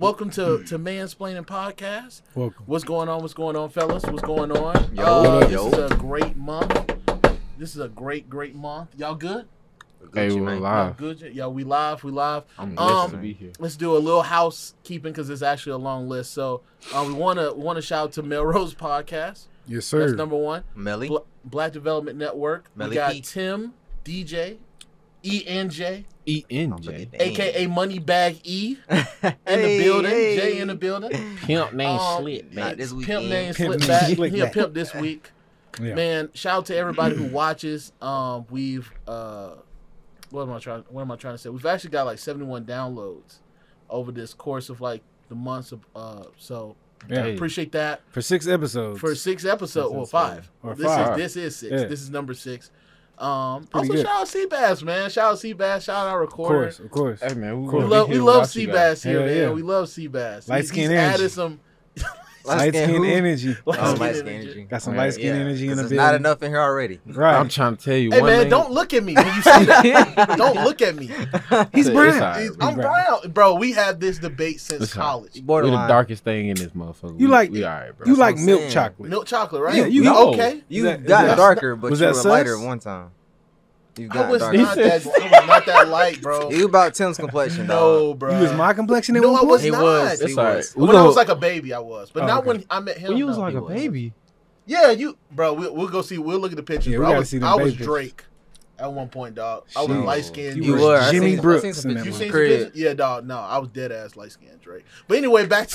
welcome to Mansplaining Podcast. Welcome. What's going on? What's going on, fellas? What's going on? This is a great month. This is a great month. Y'all good? Hey, we're live. Good. Yeah, we live. I'm glad to be here. Let's do a little housekeeping because it's actually a long list. So we want to shout out to Melrose Podcast. Yes, sir. That's number one. Melly. Black Development Network. Melly We got P. Tim, DJ, ENJ, ENJ. aka Moneybag E, in the building. Jay in the building. Pimp name Slip Slip. this weekend. Pimp name Pimp Slip name back. Slick He a back. pimp this week. Yeah. Man, shout out to everybody who watches. We've what am I trying to say? We've actually got like 71 downloads over this course of like the months of so Yeah. appreciate that. For 6 episodes. For 6 episodes, well, 5. Or this 5. This is 6. Yeah. This is number 6. Also good. shout out Seabass, man. Shout out Seabass. Shout out our recorder. Of course. Hey, man, Cool. We gonna love be here Seabass without you guys. here, Hell man. yeah. We love Seabass. Light He's skin added energy. some Light skin energy. light Oh, skin light skin energy. energy. Got some Yeah. light skin energy in the There's building. not enough in here already. Right. I'm trying to tell you. Hey one man, thing. don't look at me when you say that. Don't look at me. He's It's brown. all right. I'm brown, bro. We had this debate since It's all right. college. We're the Borderline. darkest thing in this motherfucker. You like we all right, bro. you like what I'm milk saying. chocolate. Milk chocolate, right? Yeah, you No. okay? You Is that- got is that- darker, but was you that were lighter sus? one time. You I got was darker. not that. I was not that light, bro. You about Tim's complexion, No, dog. bro. You was my complexion at No, one I point? was He not. was. It's He all right. was. We When I go- was like a baby, I was, but Oh, not okay. when I met him. When you was no, like he a wasn't. baby. Yeah, you, bro. We'll go see. We'll look at the pictures, Yeah, we bro. I gotta was, see them I was baby Drake at one point, dog. I was Shit. light skinned. You You were were. I Jimmy seen- I Brooks seen some in that pictures You from seen the some crib. pictures? Yeah, dog. No, I was dead ass light skinned Drake. But anyway, back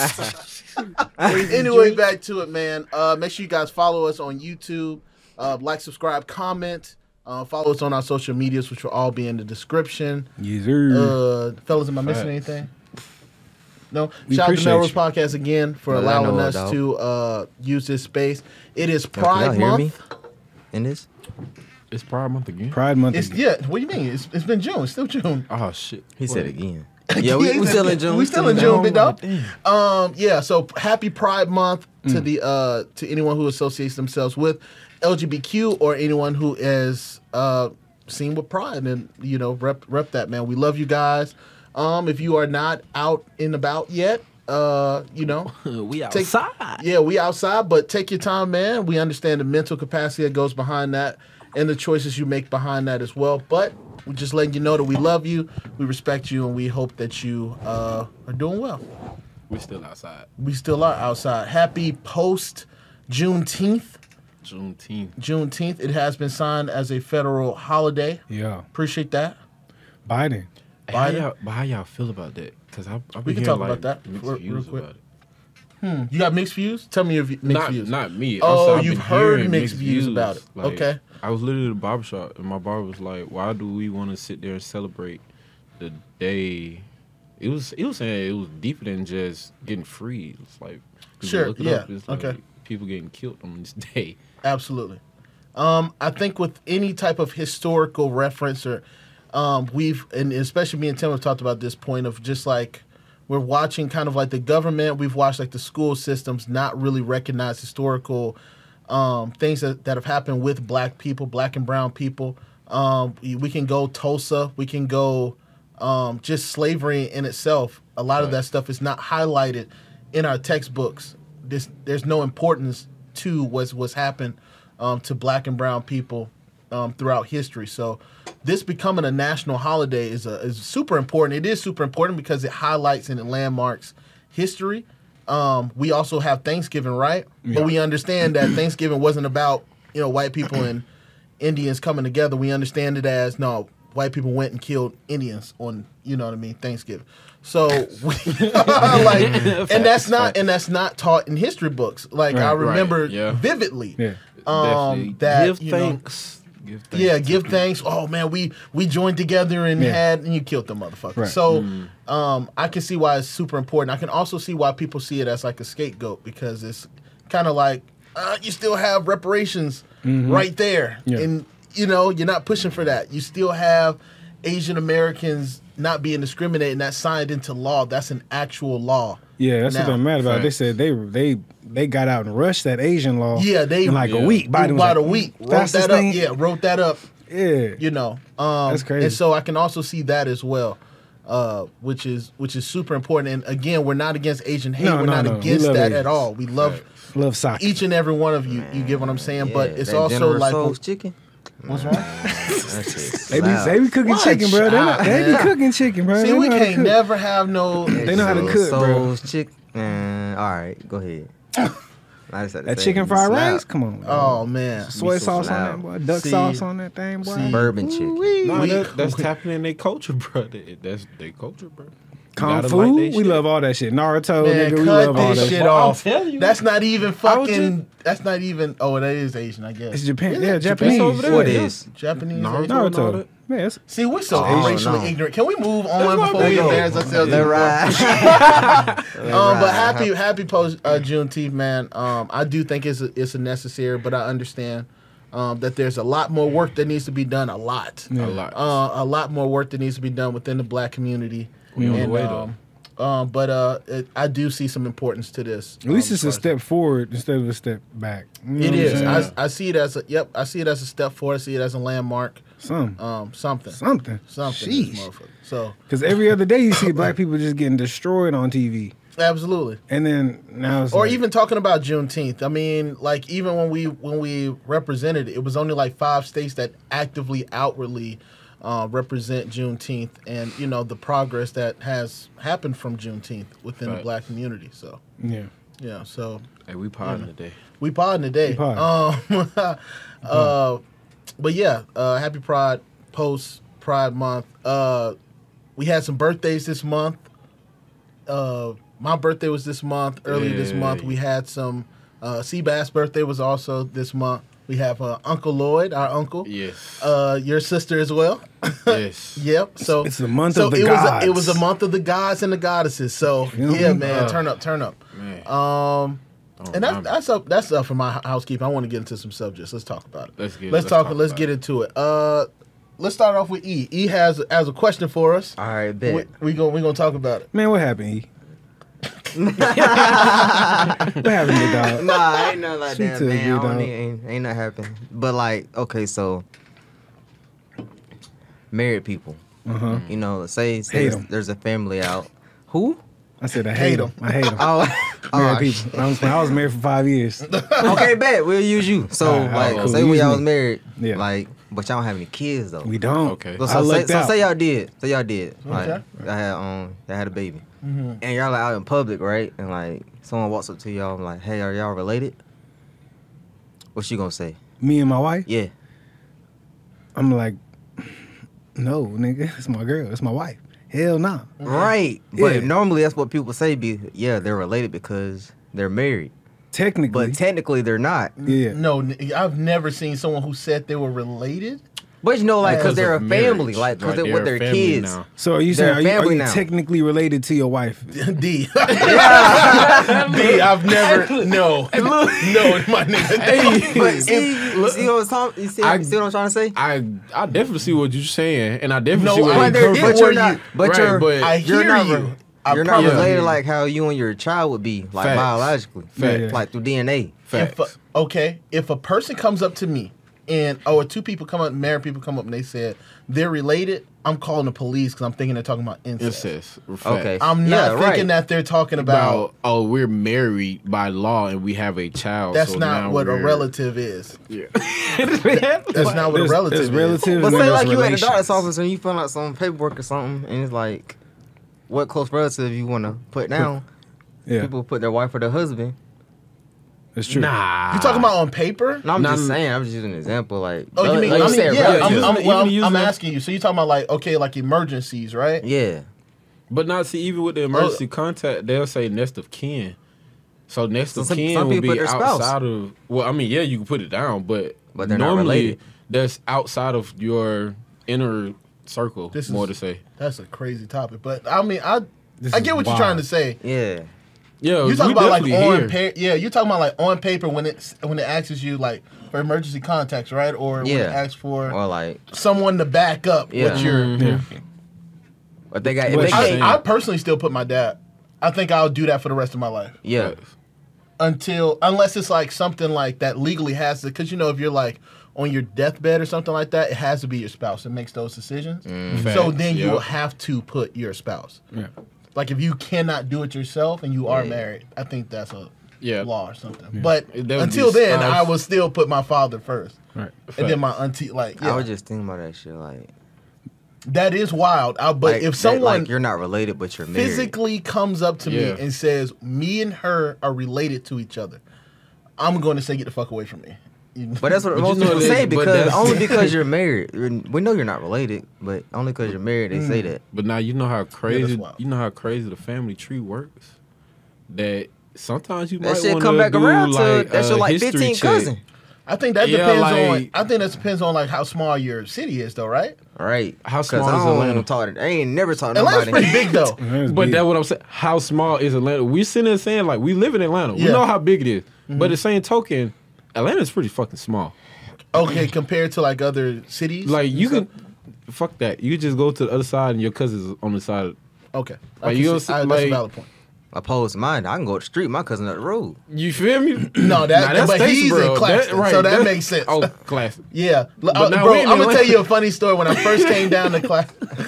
to it, man. Make sure you guys follow us on YouTube. Like, subscribe, comment. Follow us on our social medias, which will all be in the description. Yes, sir. Fellas, am I missing Facts. anything? No. We Shout out to appreciate Melrose you. Podcast again for Well, I allowing know, us dog. to use this space. It is Yo, can y'all Pride hear Month. me in this? It's Pride Month again. Pride Month. It's What do you mean? It's been June. It's still June. Oh shit. He What? said again. Yeah, we still in June. We still in June, big dog. Damn. Yeah. So happy Pride Month to the to anyone who associates themselves with LGBTQ or anyone who is seen with pride and rep that, man. We love you guys. If you are not out and about yet, We outside. yeah, we outside, but take your time, man. We understand the mental capacity that goes behind that and the choices you make behind that as well. But we're just letting you know that we love you, we respect you, and we hope that you are doing well. We still outside. We still are outside. Happy post Juneteenth. Juneteenth. It has been signed as a federal holiday. Yeah. Appreciate that. Biden. Hey, how Biden? how y'all feel about that? Because I've We been can hearing talk like about that mixed real views quick. about it. You got mixed views? Tell me your mixed views. Not me. Oh, I've you've been heard hearing mixed views about it. Like, Okay. I was literally at a barber shop, and my barber was like, "Why do we want to sit there and celebrate the day?" It was saying it was deeper than just getting free. It's like if you Sure, look it yeah, up, it's like okay. people getting killed on this day. Absolutely. I think with any type of historical reference or and especially me and Tim have talked about this point of just like we're watching kind of like the government, we've watched like the school systems not really recognize historical things that have happened with black people, black and brown people. We can go Tulsa, we can go just slavery in itself. A lot of that stuff is not highlighted in our textbooks. There's no importance to what's happened to black and brown people throughout history. So this becoming a national holiday is super important. It is super important because it highlights and it landmarks history. We also have Thanksgiving, right? Yeah. But we understand that Thanksgiving wasn't about white people and Indians coming together. We understand it as no, white people went and killed Indians on Thanksgiving. So and that's not taught in history books. Like I Right. remember Yeah. vividly. Yeah. Definitely. That, give you know, thanks. Give thanks. Yeah, to give people. thanks. Oh man, we joined together and Yeah. and you killed the motherfucker. Right. So I can see why it's super important. I can also see why people see it as like a scapegoat because it's kind of like you still have reparations right there, Yeah. and you're not pushing for that. You still have Asian Americans not being discriminated and that's signed into law. That's an actual law. Yeah, that's what Now, they're mad about. They facts. said they got out and rushed that Asian law. Yeah, they in like a yeah. week. Biden was about like, a week wrote fastest that up. thing. Yeah, wrote that up. Yeah. That's crazy. And so I can also see that as well. which is super important. And again, we're not against Asian hate. No, we're no, not no. We against love that Asians. at all. We love Love sake. each and every one of you. You get what I'm saying? Yeah, But it's that also General like Tso's chicken. what's wrong? That shit's They loud. be cooking Watch chicken, bro. out, They be man. cooking chicken, bro. See, They we know how to can't cook. never have no. They know how to General cook, bro. Tso's chicken. All right, go ahead. I just had to That say chicken it. fried It's rice? loud. Come on. Oh man. Soy Miso sauce on loud. that, boy. Duck See- sauce on that thing, boy. see- Bourbon chicken. No, We- that's tapping in their culture, bro. That's their culture, bro. Kung gotta Fu, like they we shit. love all that shit. Naruto, Man, nigga, we cut love all this that shit shit. off. I'm telling you. That's not even I was fucking. That's not even. Oh, that is Asian, I guess. It's Japan. Is Yeah, it? Japanese. over there. What Yeah. is? Japanese. Naruto. Asian? and all Naruto. that. Yeah, it's See, we're so Oh, racially no. ignorant. Can we move on why before we we go. embarrass ourselves? Let even more? ride. But happy post Juneteenth, man. I do think it's a necessary, but I understand that there's a lot more work that needs to be done. A lot more work that needs to be done within the Black community. We on the And, way, though. I do see some importance to this. At least it's a as far as- step forward instead of a step back. You know It what I'm is. saying? I see it as I see it as a step forward. I see it as a landmark. Something. Something. Something. Something. Sheesh. This motherfucker. So Because every other day you see black people just getting destroyed on TV. absolutely. And then now it's Or like, even talking about Juneteenth. I mean, like even when we represented it, it was only like 5 states that actively, outwardly represent Juneteenth, and you know the progress that has happened from Juneteenth within the Right. Black community. So yeah. yeah, so Hey, we podding today. we podding today. We podding. But yeah, happy Pride post Pride Month. We had some birthdays this month. My birthday was this month. Earlier this month, Yay. we had some. Seabass' birthday was also this month. We have Uncle Lloyd, our uncle. Yes. Your sister as well. Yes. Yep. So It's the month so of the it gods. Was it was a month of the gods and the goddesses. So Feel yeah, me? man, turn up. Man. And that's up for my housekeeping. I want to get into some subjects. Let's talk about it. Let's talk Let's about get it. into it. Let's start off with E. E has a question for us. All right, bet. We gonna talk about it. Man, what happened, E? What happened, big dog? Nah, ain't nothing like She that, too man. good, I don't dog. ain't not happen. But like, okay, so married people, Uh-huh. you know, say Hate 'em. there's a family out. Who? I said I Hate hate him. I hate him. Oh, Married oh, people. I was married for 5 years. okay, bet we'll use you. So All right, like, cool. say when Use y'all me. was married, Yeah. like, but y'all don't have any kids though. We don't. Okay. So, I lucked out. say y'all did. Say y'all did. Like, Okay. y'all had a baby, and y'all like out in public, right? And like someone walks up to y'all, and like, hey, are y'all related? What you gonna say? Me and my wife, Yeah. I'm like, no, nigga, it's my girl. It's my wife. Hell no. Right. Yeah. But normally that's what people say. Yeah, they're related because they're married. Technically. But technically they're not. yeah. No, I've never seen someone who said they were related. But you know, like, because Because they're a of family, marriage. like, because Like, they're with they're their a family kids. now. So are you They're saying, are family you now. technically related to your wife? D. D. I've never. No. No, my nigga. But see what I'm trying to say? I definitely see what you're saying, and I definitely No, see where I you're there coming is from. But you're where not. you- But Right, you're. but- I You're hear not you. I You're not promise related you. like how you and your child would be, like Facts. biologically, Facts. like through DNA. Facts. If a person comes up to me or two people come up, married people come up and they said they're related, I'm calling the police because I'm thinking they're talking about incest. Incest. Facts. Okay. I'm Yeah, not thinking right. that they're talking about. About we're married by law and we have a child. That's so not now what a we're- relative is. Yeah. That's not what a relative There's is. relatives But and say there's like you at the relations. doctor's office and you fill out some paperwork or something, and it's like, what close relative you want to put down? Yeah, People put their wife or their husband. it's true. Nah. You talking about on paper? No, I'm Nah, just saying. I'm just using an example. Like, Oh, you mean? like I mean, said, yeah. relatives. I'm asking you. So you talking about like like emergencies, right? Yeah. But not see, even with the emergency contact, they'll say next of kin. So next of some kin people will put be their spouse. outside of. Well, I mean, yeah, you can put it down, but But they're not normally related. that's outside of your inner circle. This more is- to say. That's a crazy topic, but I mean, I This get is what you're wild. trying to say. Yeah. Yeah, You talking we about like definitely on here. paper? You talking about like on paper when it asks you like for emergency contacts, right? Or when it Yeah. asks for Or like, someone to back up Yeah. what you're. Yeah. if they got, if What they you got, saying? I personally still put my dad. I think I'll do that for the rest of my life. yeah. Facts. unless it's like something like that legally has to, because if you're like on your deathbed or something like that, it has to be your spouse that makes those decisions. So Facts, then you yep. will have to put your spouse. Yeah. Like if you cannot do it yourself and you are married, I think that's a law or something. But That would until be then, spouse. I will still put my father first, Right. and then my auntie. Like I was just thinking about that shit. Like, that is wild. But like, if that, someone like, you're not related, but you're married. physically comes up to me Yeah. and says, me and her are related to each other, I'm going to say, get the fuck away from me. But that's what But most you know people that- say but because that's- only because you're married. We know you're not related, but only because you're married they say that. But now you know how crazy wild. the family tree works. That sometimes you That might shit want come to back do around to like that's your a like history 15 check. cousin. I think that Yeah, depends on. like- I think that depends on like how small your city is, though, right? Right. How 'Cause small I is don't Atlanta? talk to- I ain't never talked to Atlanta's nobody. pretty big though. That's But big. that's what I'm saying. How small is Atlanta? We sitting there saying like we live in Atlanta. We Yeah. know how big it is. But the same token, Atlanta's pretty fucking small. Okay, compared to like other cities. Like you and can, fuck that. You just go to the other side and your cousin's on the side. stuff? Okay, Like, you don't see- that's a like- valid point. Opposed to mine, I can go to the street. My cousin up the road. You feel me? No, that Nah, that's but he's Statesboro. in Claxton, so that makes sense. Oh, Claxton. Yeah, But now bro, we in I'm gonna Atlanta. tell you a funny story. When I first came down to class,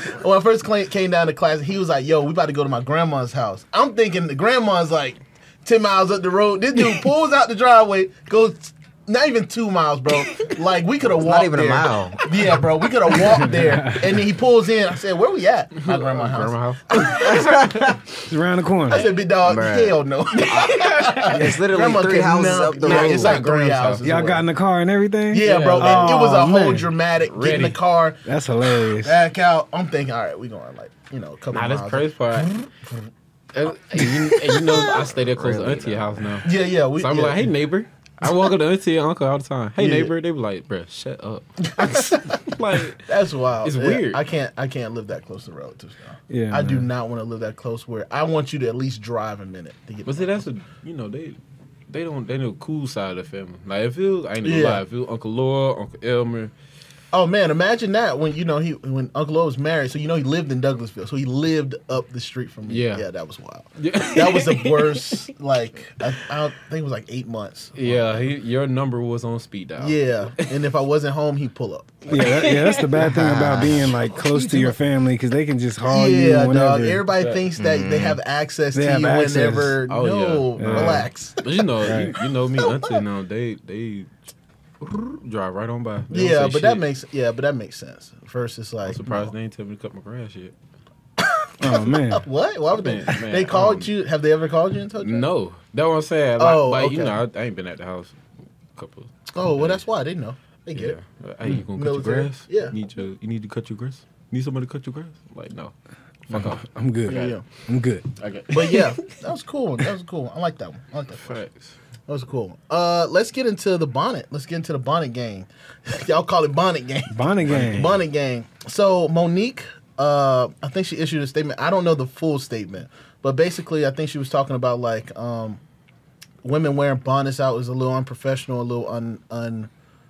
came down to class, he was like, "Yo, we about to go to my grandma's house." I'm thinking the grandma's like 10 miles up the road. This dude pulls out the driveway, goes not even 2 miles, bro. Like we could have walked. Not even there. a mile. Yeah, bro, we could have walked there. And then he pulls in. I said, "Where we at?" My grandma's house. Grandma house. It's around the corner. I said, "Big dog, Bruh. hell no." It's literally Grandma 3 could houses not- up the nah, road. it's like 3 Grandma's houses. house. Y'all away. got in the car and everything? Yeah, bro. Yeah. It was a Oh, whole man. dramatic. Get in the Ready. car. That's hilarious. Back out. I'm thinking, all right, we going like a couple Nah, miles. that's crazy part. And you know, I stay there close to Really, Auntie house now. Yeah. We, So I'm yeah. like, hey neighbor. I walk up to Auntie and Uncle all the time. Hey Yeah. neighbor, they be like, bruh, shut up. Like, That's wild. It's Yeah, weird. I can't live that close to relatives now. Yeah, I do man. not want to live that close. Where I want you to at least drive a minute to get. but see, that's they know the cool side of the family. Like if it was, I ain't gonna Yeah. lie, if it was Uncle Laura, Uncle Elmer, Oh man, imagine that when when Uncle O was married. So he lived in Douglasville. So he lived up the street from me. Yeah. That was wild. yeah, That was the worst. Like I don't think it was like 8 months. yeah, your number was on speed dial. Yeah, and if I wasn't home, he'd pull up. That's the bad thing about being like close to your family because they can just haul you Yeah, whenever. dog. Everybody thinks that they have access They to have you access. whenever. Oh, no, yeah. relax. But you know, Right. you know me, Auntie, now they drive right on by. They don't Yeah, say but that shit. makes sense. First, it's like I'm surprised they ain't tell me to cut my grass yet. Oh man, What? Why would they? Man, They called you. Have they ever called you and told you? No, that's what I'm saying. Like, Oh, but you okay. know, I ain't been at the house a couple. Oh, well, that's why they know. They get it. Hey, you gonna Military. cut your grass? Yeah. You need to cut your grass. Need somebody to cut your grass? Like no, fuck off. I'm good. Yeah. I'm good. Okay. But yeah, that was cool. I like that one. I like that one. Facts. That was cool. Let's get into the bonnet. Let's get into the bonnet game. Y'all call it bonnet game. Bonnet game. Bonnet game. So Monique, I think she issued a statement. I don't know the full statement, but basically, I think she was talking about like women wearing bonnets out is a little unprofessional, a little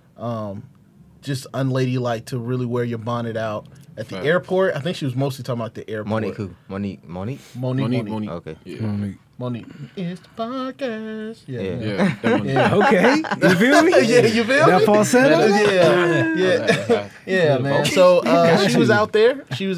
just unladylike to really wear your bonnet out at the Right. airport. I think she was mostly talking about the airport. Monique who? Monique. Monique. Okay. Yeah. Monique. Monique. It's the podcast. Yeah. Yeah. Yeah. That one. Yeah. Okay, you feel me? Yeah, you feel That me? falsetto? Yeah. Yeah, man. So she was out there. She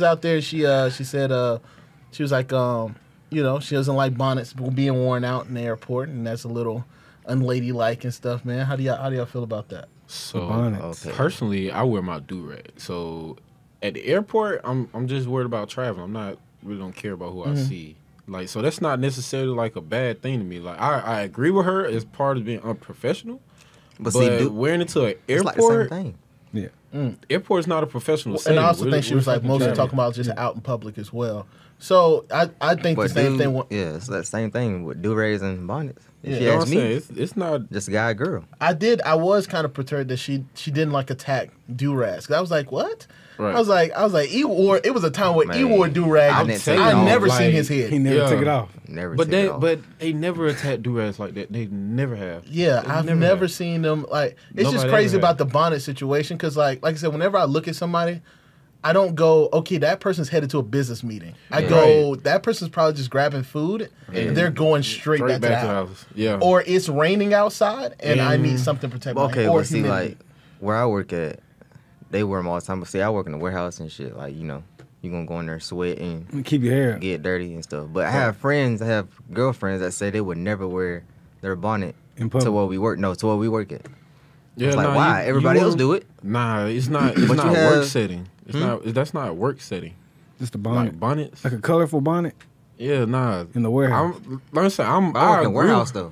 said she was like she doesn't like bonnets being worn out in the airport, and that's a little unladylike and stuff, man. How do y'all feel about that? So Bonnets. Okay. personally, I wear my do-rag. So at the airport, I'm just worried about traveling. I'm not really don't care about who I see. Like, so that's not necessarily like a bad thing to me. Like, I agree with her as part of being unprofessional. But But see, wearing it to an it's like the same airport, thing. Yeah. airport's not a professional And setting. I also We're- think she we're was like fucking mostly traveling. talking about just out in public as well. So I think But the same dude, thing. yeah, it's that same thing with do-rags and bonnets. If Yeah. you You know what ask I'm saying? me, It's not. just a guy, girl. I was kind of perturbed that she didn't like attack do-rags. I was like, what? Right. I was like, he wore. It was a time where he Man, wore a do-rag. I I didn't take it off. never seen Like, his head. He never Yeah. took it off. Never. But take it off. they never attack do-rags like that. They never have. Yeah, They I've never have. seen them like. It's just Nobody crazy ever about had. the bonnet situation because, like I said, whenever I look at somebody, I don't go, okay, that person's headed to a business meeting. I go, that person's probably just grabbing food and they're going straight back to the house. Yeah. Or it's raining outside and I need something to protect my Okay, head. Or but see, humidity. like where I work at, they wear them all the time. But see, I work in the warehouse and shit. Like, you know, you gonna go in there sweat and Keep your hair up. get dirty and stuff. But I have girlfriends that say they would never wear their bonnet In public. to where we work. No, to where we work at. Yeah, It's like, nah, why? you Everybody else wanna- do it. Nah, it's not. It's But not you work have- setting. It's not. That's not work setting. Just a bonnet. Like bonnets. Like a colorful bonnet Yeah, nah. in the warehouse. Let me say, I work I in agree. warehouse though.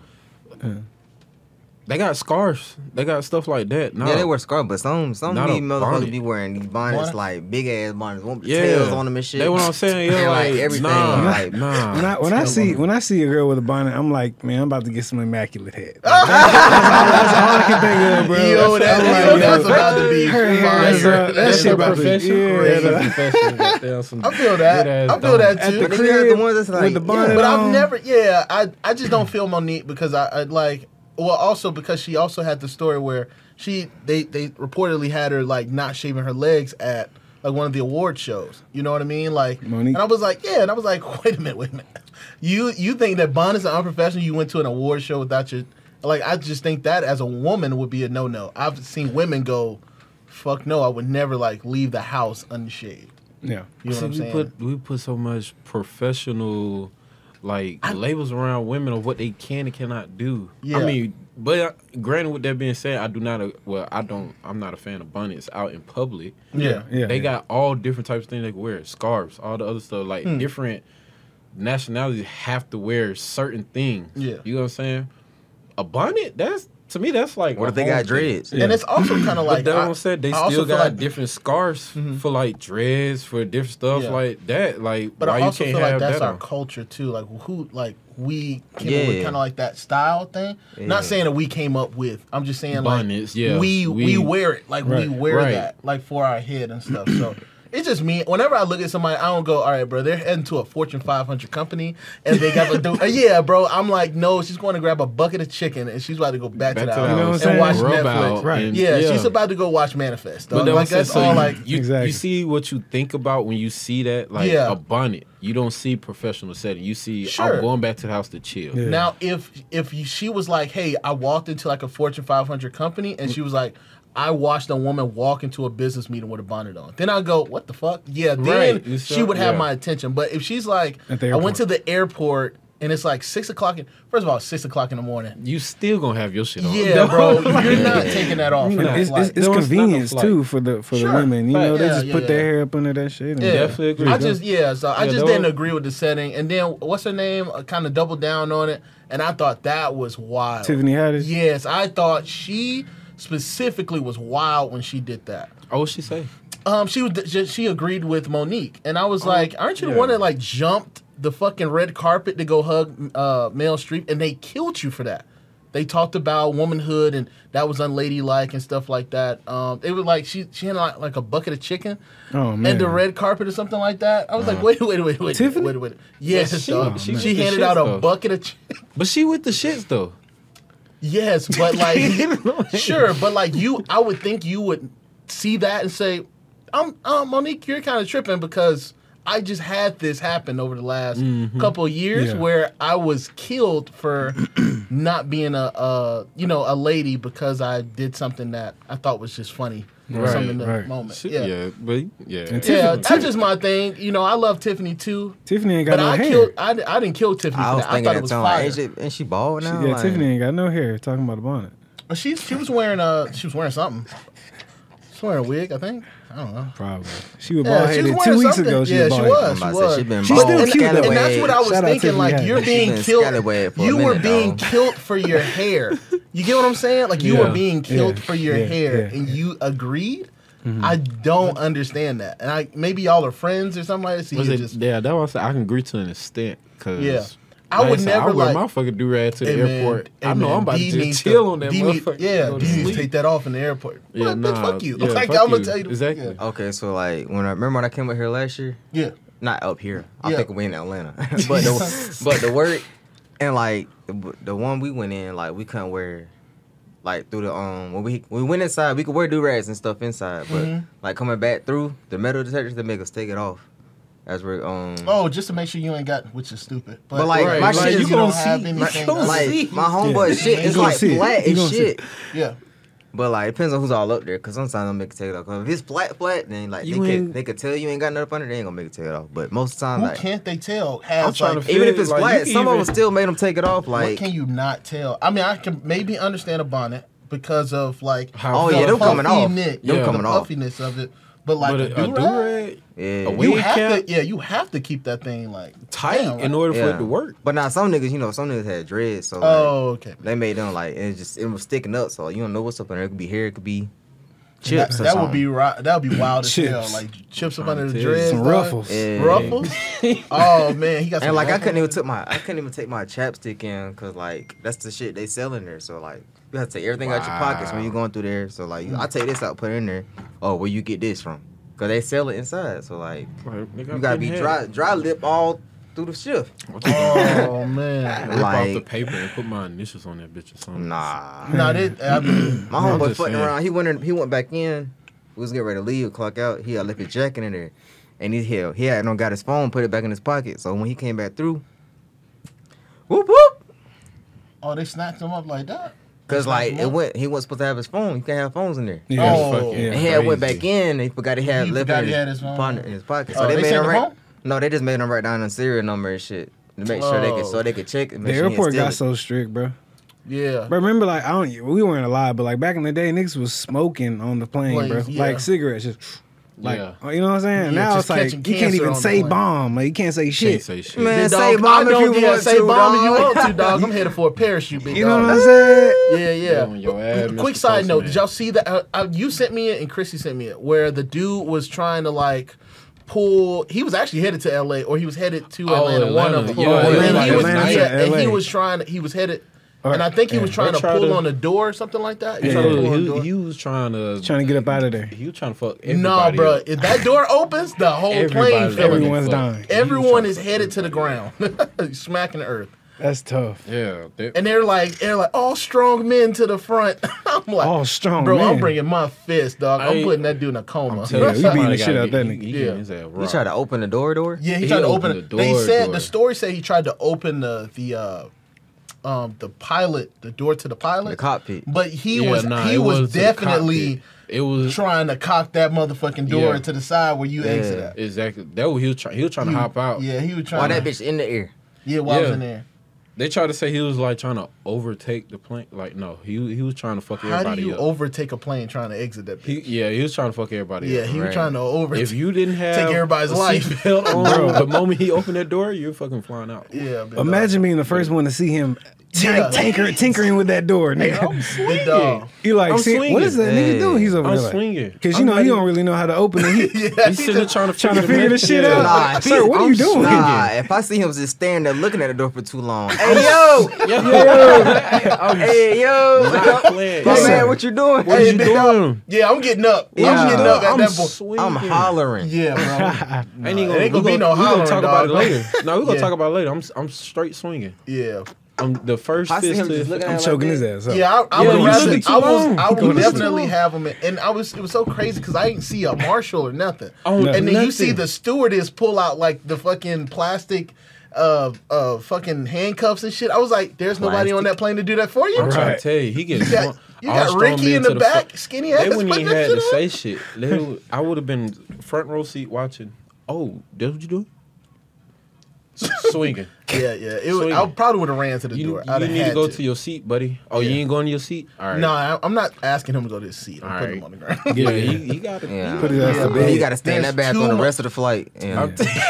They got scarves. They got stuff like that. Nah. Yeah, they wear scarves, but some Not a of these motherfuckers bonnet. be wearing these bonnets, Bonnet? like big ass bonnets, with Yeah. tails on them and shit. That's what I'm saying. Yeah, And, like, everything. Nah, Like, nah. When I see a girl with a bonnet, I'm like, man, I'm about to get some immaculate head. That's all I can think of, bro. Yo, that's about to be her hair fire. is that That's shit about about to to be yeah, I feel that. I feel that At too. the But then you got the crib ones that's like, with the bonnet But on. I've never, I just don't feel Monique because I like, well, also because she also had the story where they reportedly had her like not shaving her legs at like one of the award shows. You know what I mean? Like, Monique. and I was like, yeah, and I was like, wait a minute. You think that bonnets are unprofessional? You went to an award show without your, like, I just think that as a woman would be a no. I've seen women go, fuck no, I would never like leave the house unshaved. Yeah. You know what I'm saying? We put so much professional labels around women of what they can and cannot do. Yeah. I mean, but granted, with that being said, I'm not a fan of bonnets out in public. Yeah. They got all different types of things they can wear, scarves, all the other stuff. Like different nationalities have to wear certain things. Yeah. You know what I'm saying? A bonnet, to me, that's like. what a if they home got thing. dreads? And it's also kind of like, But that one said they I also still feel got like- different scarves for like dreads, for different stuff Yeah. like that. Like, But why I also you can't feel like have that's that our on? culture too. Like we came up Yeah. with kind of like that style thing. Not saying that we came up with. I'm just saying Bonnets, like yeah. we We- wear it. Like we Right. wear Right. that like for our head and stuff. So it's just me. Whenever I look at somebody, I don't go, all right, bro. They're heading to a Fortune 500 company and they got to do. Yeah, bro. I'm like, no. She's going to grab a bucket of chicken and she's about to go back to the house You know what I'm and saying? watch Rub Netflix. out Right. and- Yeah, she's about to go watch Manifest. But Dog. that Like was that's so all. Like you Exactly. see what you think about when you see that, like Yeah. a bonnet. You don't see professional setting. You see, Sure. I'm going back to the house to chill. Yeah. Now, if she was like, "Hey, I walked into like a Fortune 500 company," and she was like, "I watched a woman walk into a business meeting with a bonnet on," then I go, "What the fuck?" Yeah, then Right. You she saw- would have yeah. my attention. But if she's like, At the "I went to airport. the airport and it's like 6:00," first of all, 6:00 in the morning. You still gonna have your shit on. Yeah, bro, Like, you're not taking that off. You're for not. that It's, flight. it's, it's Don't convenience stand up too for the Sure. women. You know, Right. they Yeah, just yeah, put their yeah. hair up under that shit. And Yeah. Definitely agree. I just so I Yeah, just that didn't was- agree with the setting, and then what's her name? Kind of doubled down on it, and I thought that was wild. Tiffany Haddish. Yes, I thought she specifically was wild when she did that. Oh, what she say? She agreed with Monique, and I was like, "Aren't you the yeah. one that like jumped the fucking red carpet to go hug Meryl Streep?" And they killed you for that. They talked about womanhood and that was unladylike and stuff like that. It was like she had like a bucket of chicken Oh man. and the red carpet or something like that. I was like, wait, Tiffany? wait. Yes, Yeah, she- dog. she She with the handed shits, out a though. bucket of chicken. But she with the shits though. Yes, but like, sure, but like I would think you would see that and say, Monique, you're kind of tripping because I just had this happen over the last couple of years Yeah. where I was killed for not being a lady because I did something that I thought was just funny or Right, something in the right. moment. She, Yeah. but yeah. And Yeah, Tiffany- that's just my thing. You know, I love Tiffany too, Tiffany ain't got but no I hair. killed. I didn't kill Tiffany. I For was that. I thinking thought it that was time, fire. like, ain't she bald now? Yeah, Like, Tiffany ain't got no hair. Talking about a bonnet. But she was wearing something. She was wearing a wig, I think. I don't know. Probably. She was Yeah, bald she was headed wearing 2 weeks something. ago. She Yeah, was she bald was. headed. I'm about to She say, was. she been She's bald still cute, though. And that's what I was Shout out thinking. Tiffany Like Haddish. you're being been killed. scallywag for a You were minute, being though. killed for your hair. You get what I'm saying? Like you were Yeah. being killed Yeah. for your Yeah. hair, Yeah. and you agreed. I don't understand that. And maybe y'all are friends or something like that. So Was you it, just yeah, that was I can agree to an extent because Yeah. I would never, I wear like- my fucking do-rag to the Hey, man, airport. hey, I know man, I'm about D to needs just chill on that D need- motherfucker. Yeah, Go D to needs to sleep. take that off in the airport. Yeah, Well, bitch, nah, fuck you. yeah, Like fuck I'm gonna you. tell you. Exactly. Yeah. Okay, so like remember when I came up here last year? Yeah. Not up here. I Yeah. think we in Atlanta. but the work and like the one we went in, like we couldn't wear like through the when we went inside, we could wear do-rags and stuff inside, but like coming back through the metal detectors, they make us take it off. As we're Oh, just to make sure you ain't got, which is stupid. But like my like, shit, you don't gonna have see, anything. like my homeboy shit, You it's gonna like see it. flat You as gonna see shit. Yeah. But like it depends on who's all up there, cause sometimes they'll make it take it off. 'Cause if it's flat, then like they could tell you ain't got nothing up under, they ain't gonna make it take it off. But most of the time, Who like can't they tell? I'm Has trying like, to even if it's like, flat, you some of even- them still made them take it off. what Like can you not tell? I mean, I can maybe understand a bonnet because of like How- Oh, yeah, them coming puffy off. neck, Them the coming off. puffiness of it. But like But a a do-rag, do-rag yeah, wig you have cap? to, you have to keep that thing like tight damn, in like- order for Yeah. it to work. But now some niggas, some niggas had dreads, so like, Oh, okay. they made them like it was sticking up, so you don't know what's up in there. It could be hair, it could be chips. That or would be something. that would be wild as Chips. hell. Like chips up Trying under to the tell you. dreads, Some dog. ruffles. Yeah. Ruffles? Oh man, he got some And like I ruffles. couldn't even take my chapstick in because like that's the shit they sell in there. So like you have to take everything out your pockets when you're going through there. So like I take this out, put it in there. Oh, where you get this from? Cause they sell it inside. So like you gotta be dry lip all through the shift. Oh man. Rip off the Like paper and put my initials on that bitch or something. nah. No, I mean, My I'm homeboy just fucking saying. around. He went back in. We was getting ready to leave, clock out. He had left his jacket in there, and he had no got his phone, put it back in his pocket. So when he came back through, whoop whoop. oh, they snatched him up like that. Cause like Snatched him up? he wasn't supposed to have his phone. You can't have phones in there. Yeah. Oh. Fucking And he had went crazy. back in. And he forgot he had He left forgot it he in had his, his phone. phone in his pocket. Oh, So they they made sent him him write. home? No, they just made him write down the serial number and shit to make sure they could check. And The make sure he airport didn't got steal it. so strict, bro. Yeah. But remember, like we weren't alive, but like back in the day, niggas was smoking on the plane, bro. Planes, yeah. Like cigarettes, just like Yeah. you know what I'm saying. Yeah, Now just it's like catching you can't cancer even on the say plane. bomb. Like you can't say Can't shit. say shit. Man, Big say dog, bomb I if don't you want say to, bomb if you dog. want to, dog. I'm headed for a parachute, big You know dog. what I'm saying? Yeah, yeah. On your ass, Quick Mr. side note: Postman. did y'all see that? You sent me it, and Chrissy sent me it, where the dude was trying to like pull. He was actually headed to L.A. or he was headed to Atlanta. One of them. Yeah, Oh, and like he was, Atlanta to and he LA. was trying. He was headed, Or- and I think he was yeah. trying They to try pull to- on a door or something like that. He Yeah, tried to yeah. pull on a door. He was trying to Trying to get up out of there. He was trying to fuck everybody. No, bro. up. If that door opens, the whole plane Everybody's filling. Everyone's fucked. dying. He was Everyone trying is fuck headed to the everybody. ground, smacking the earth. That's tough. Yeah, And they're like, all strong men to the front. I'm like, All strong bro, I'm men. bringing my fist, dog. I'm Hey, putting that dude in a coma. I'm telling Yeah, you, you somebody beating the shit gotta out that get- nigga. he Yeah. getting his ass He rocked. tried to open the door. Yeah, he He tried to opened open it. the They door, said door. the story said he tried to open the pilot, the door to the pilot, The cockpit. But he Yeah, was nah, he it was was the definitely cockpit. It was trying to cock that motherfucking door Yeah. to the side where you exit at. exactly that. What he was trying. He was trying to hop out. Yeah, he was trying. Why to, that bitch in the air? Yeah, while I was Yeah. in there. They tried to say he was like trying to overtake the plane. Like no, he was trying to fuck How do everybody you up. overtake a plane trying to exit that? Bitch? He was trying to fuck everybody Yeah, up. he was Right. trying to overtake. If you didn't have Take everybody's a life. seatbelt on the moment he opened that door, you're fucking flying out. yeah, big Imagine being the first one to see him Yeah. tinkering with that door, nigga. I'm dog. swinging. Big dog. You like, I'm see, what swinging. is that nigga doing? He's over I'm there like, swinging. because you know he don't really know how to open it. He Yeah, He's sitting there trying to trying to figure this shit out. Nah, Sir, what are I'm you doing? Nah, if I see him just standing there looking at the door for too long. Hey yo, I'm hey yo, not playing. my Listen. man, what you doing? What Hey, you big dog. doing? Yeah, I'm getting up. Yeah. I'm getting up at I'm that point. swinging. I'm hollering. Yeah, bro. Ain't even It ain't gonna we be no we gonna hollering, talk about it dog. later. No, we're gonna Yeah. talk about it later. I'm straight swinging. Yeah. I'm the first I see fist him just to. looking at I'm him choking like his that. ass up. Yeah, I Yeah, would you rather. took too I long. would You took too definitely long. have him, and it was so crazy because I didn't see a marshal or nothing. Oh, No. And then you see nothing. the stewardess pull out like the fucking plastic, fucking handcuffs and shit. I was like, "There's nobody on Plastic. that plane to do that for you." I'm trying Right. to tell you, he gets. You got Ricky in the back, skinny ass. They wouldn't even fucking had to shit say up. shit. I would have been front row seat watching. Oh, that's what you do? Swinging. Yeah, yeah. I Swinging. probably would have ran to the You door. I'd have need to had go to your seat, buddy. Oh, you Yeah. ain't going to your seat? All right. No, I'm not asking him to go to his seat. I'm All putting right. him on the ground. Yeah, he got it. Yeah. Put his ass to Yeah, bed. He got to stay in that There's bathroom too the rest of the flight. Yeah.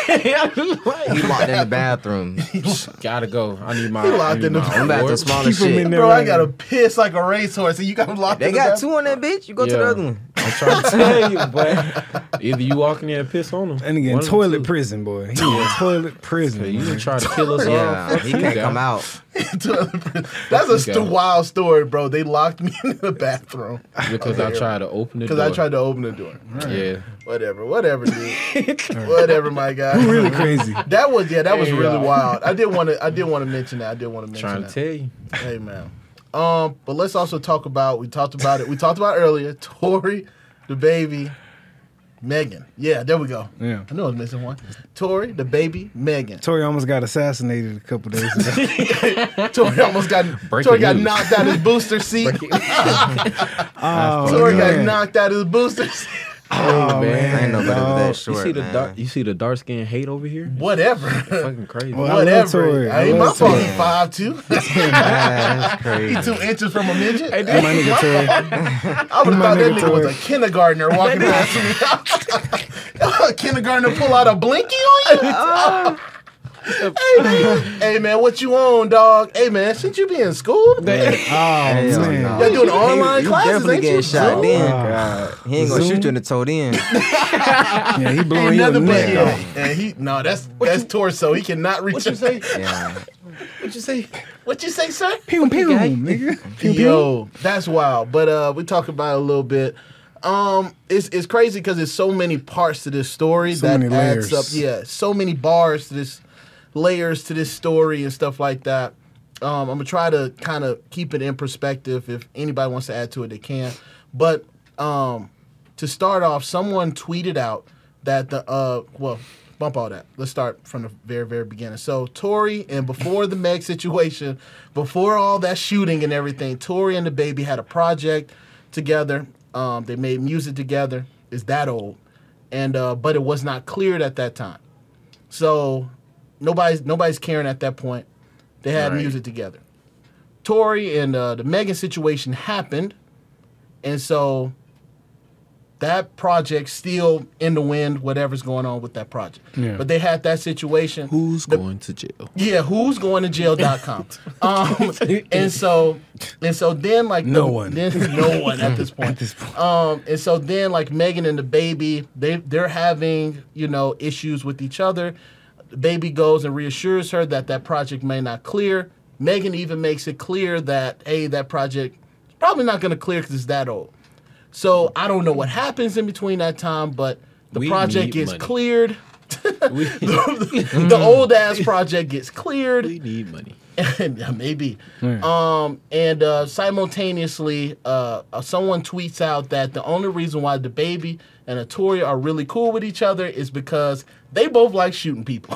He locked in the bathroom. Gotta go. I need my. He locked I need in the my Them bathrooms award. small as Keep him shit. in there. Bro, I gotta piss like a racehorse, and you got him locked. They in the got bathroom? two on that bitch. You go to the Yeah. other one. I'm trying to tell you, but either you walk in there and piss on him. And again, one of the toilet two. prison, boy. He in toilet prison. So you man. done try to kill us all. Yeah, Fuck he you, can't guy. come out. That's a Okay. wild story, bro. They locked me in the bathroom Because I tried to open the door. because I tried to open the door. Yeah. Whatever, dude. Whatever, my guy. Really crazy. That was really Hey, wild. I did want to mention that. Trying to tell you. Hey, man. But let's also talk about. We talked about it. We talked about earlier. Tory, the baby, Megan. Yeah, there we go. Yeah. I knew I was missing one. Tory, the baby, Megan. Tory almost got assassinated a couple days ago. Tory almost got. Breaking Tory got news. knocked out his booster seat. Oh, Tory got man. knocked out his booster seat. Oh, man. I ain't know better than dog. that short, man. You see the dark skin hate over here? Whatever. Fucking crazy. Well, I love Whatever. Tory. I Ain't my love fault. Tory. He 5'2". That's crazy. He 2 inches from a midget. Hey, my nigga Tory. I would have my thought that nigga nigga was Tory. a kindergartner walking past me. A kindergartner pull out a blinky on you? Hey man, what you on, dog? Hey man, shouldn't you be in school? Oh, Hell man. no. Y'all doing online You classes, definitely ain't getting you? shot Zoom? then. God. He ain't gonna Zoom? shoot you in the toe then. Yeah, he blowing Ain't you a nothing but neck yeah. off. And he that's torso. He cannot reach. What you say? Yeah. What you say? What you say, sir? Pew, pew, nigga. Pew, pew. Yo, that's wild. But we talked about it a little bit. It's crazy because there's so many parts to this story So that many adds layers. up. Yeah, so many bars to this, layers to this story and stuff like that. I'm gonna try to kind of keep it in perspective. If anybody wants to add to it, they can. But to start off, someone tweeted out that bump all that. Let's start from the very, very beginning. So Tory, and before the Meg situation, before all that shooting and everything, Tory and the baby had a project together. They made music together. It's that old, and but it was not cleared at that time. So nobody's caring at that point. They had Right. music together. Tory and the Megan situation happened, and so that project still in the wind. Whatever's going on with that project, Yeah. but they had that situation. Who's going to jail? Yeah, who's going to jail.com. And so then like No one. Then no one at this point. And so then like Megan and the baby, they're having, issues with each other. The baby goes and reassures her that project may not clear. Megan even makes it clear that that project is probably not going to clear because it's that old. So I don't know what happens in between that time, but the We project need gets money. cleared. We, The old ass project gets cleared. we need money. Yeah, maybe. And simultaneously, someone tweets out that the only reason why the baby and Tory are really cool with each other is because they both like shooting people.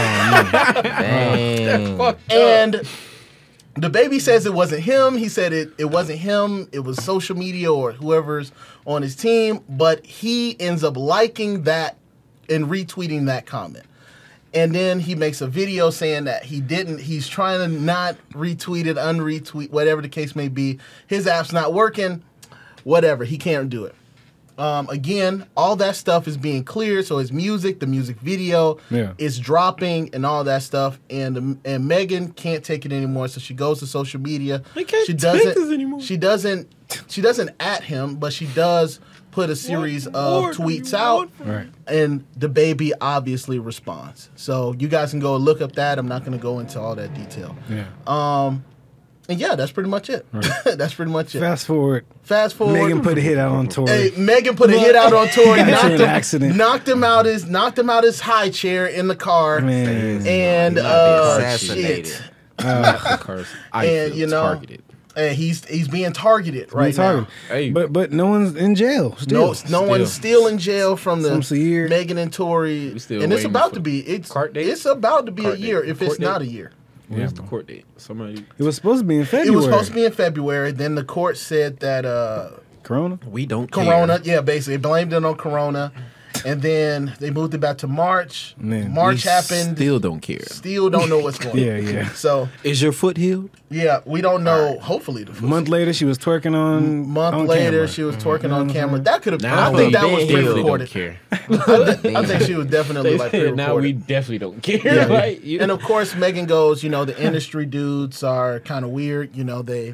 Dang. And the baby says it wasn't him. He said it wasn't him. It was social media or whoever's on his team. But he ends up liking that and retweeting that comment. And then he makes a video saying that he didn't. He's trying to not retweet it, unretweet, whatever the case may be. His app's not working. Whatever. He can't do it. Again, all that stuff is being cleared. So his music, the music video, is dropping and all that stuff. And Megan can't take it anymore. So she goes to social media. I can't she take this anymore. She doesn't at him, but she does put a series of tweets out. Right. And the baby obviously responds. So you guys can go look up that. I'm not going to go into all that detail. Yeah. And yeah, that's pretty much it. That's pretty much it. Fast forward. Megan Megan put a hit out on Tory. Hey, Megan put a hit out on Tory, Got into an accident. knocked him out his high chair in the car, Man. and assassinated. shit. The curse. I And, feel targeted. And he's being targeted right now. Hey. But no one's in jail. Still. No one's still in jail from the Almost a year. Megan and Tory, We still and it's waiting about for to be it's court date? it's about to be Court a year date. if it's Court not date? a year. Where's the court date? Somebody. It was supposed to be in February. It was supposed to be in February. Then the court said that Corona? We don't care. Corona, yeah, basically blamed it on Corona, and then they moved it back to March. Man, March We happened. Still don't care. Still don't know what's going on. Yeah. So Is your foot healed? yeah, we don't know. Hopefully, the A month later, she was twerking on. month on later camera. she was twerking on camera. That could have. Now I think we that was definitely don't pre-recorded. care. I think she was definitely like pre-recorded. Now we definitely don't care. Yeah. Like, you- And of course, Megan goes, the industry dudes are kind of weird. They,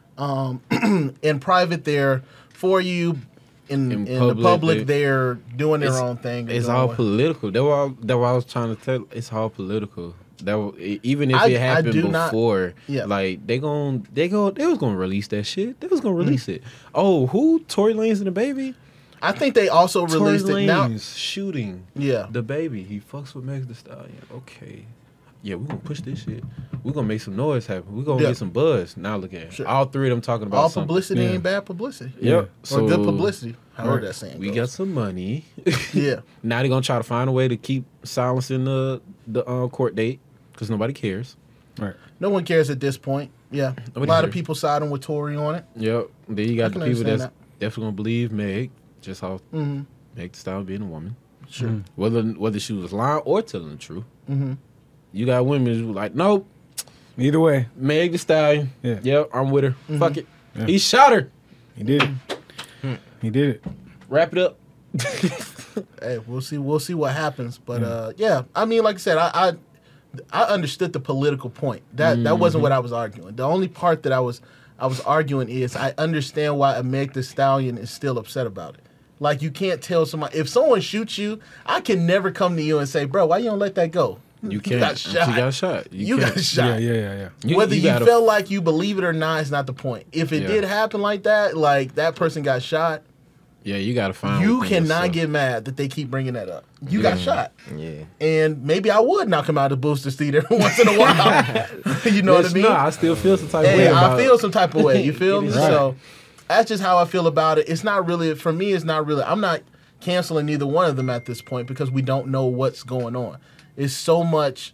in private, they're for you. In the public, public, they're doing their it's- own thing. It's doing all what- political. That's what I was trying to tell. It's all political. Even if I it happened do not- before, Yeah. like they was gonna release that shit. They was gonna release it. Oh, who? Tory Lanez and the baby. I think they also Tory released it now. Lanez shooting Yeah. the baby. He fucks with Meg Thee Stallion. Okay. yeah, we're gonna push this shit. We're gonna make some noise happen. We're gonna Yeah. get some buzz. Now look at it. Sure. All three of them talking about All something. publicity Yeah. ain't bad publicity. Yep. Or So good publicity. However Right. that saying we goes. got some money. Yeah. Now they're gonna try to find a way to keep silencing the court date because nobody cares. Right. No one cares at this point. Yeah. Nobody a lot of cares. people siding with Tory on it. Yep. Then you I got can the people that's understand definitely gonna believe Meg, just how Mm-hmm. Meg Thee Stallion being a woman. Sure. Whether she was lying or telling the truth. Mm-hmm. You got women who like, nope, Either way, Meg Thee Stallion. Yeah. Yep, I'm with her. Mm-hmm. Fuck it. Yeah. He shot her. he did it. He did it. Wrap it up. Hey, we'll see. We'll see what happens. But yeah, I mean, like I said, I understood the political point. That wasn't what I was arguing. The only part that I was arguing is I understand why a Meg Thee Stallion is still upset about it. Like, you can't tell somebody, if someone shoots you, I can never come to you and say, bro, why you don't let that go? You can't. got shot. She got shot. You can't- got shot. Yeah. Whether you gotta- felt like you believe it or not is not the point. If it Yeah. did happen like that person got shot, Yeah, you gotta find. you within cannot yourself. get mad that they keep bringing that up. You got shot. Yeah. And maybe I would knock him out of the booster seat every once in a while. You know what I mean? No, I still feel some type of way Hey, about I feel some type of way. You feel me? Right. So that's just how I feel about it. It's not really, for me, it's not really, I'm not canceling neither one of them at this point because we don't know what's going on. It's so much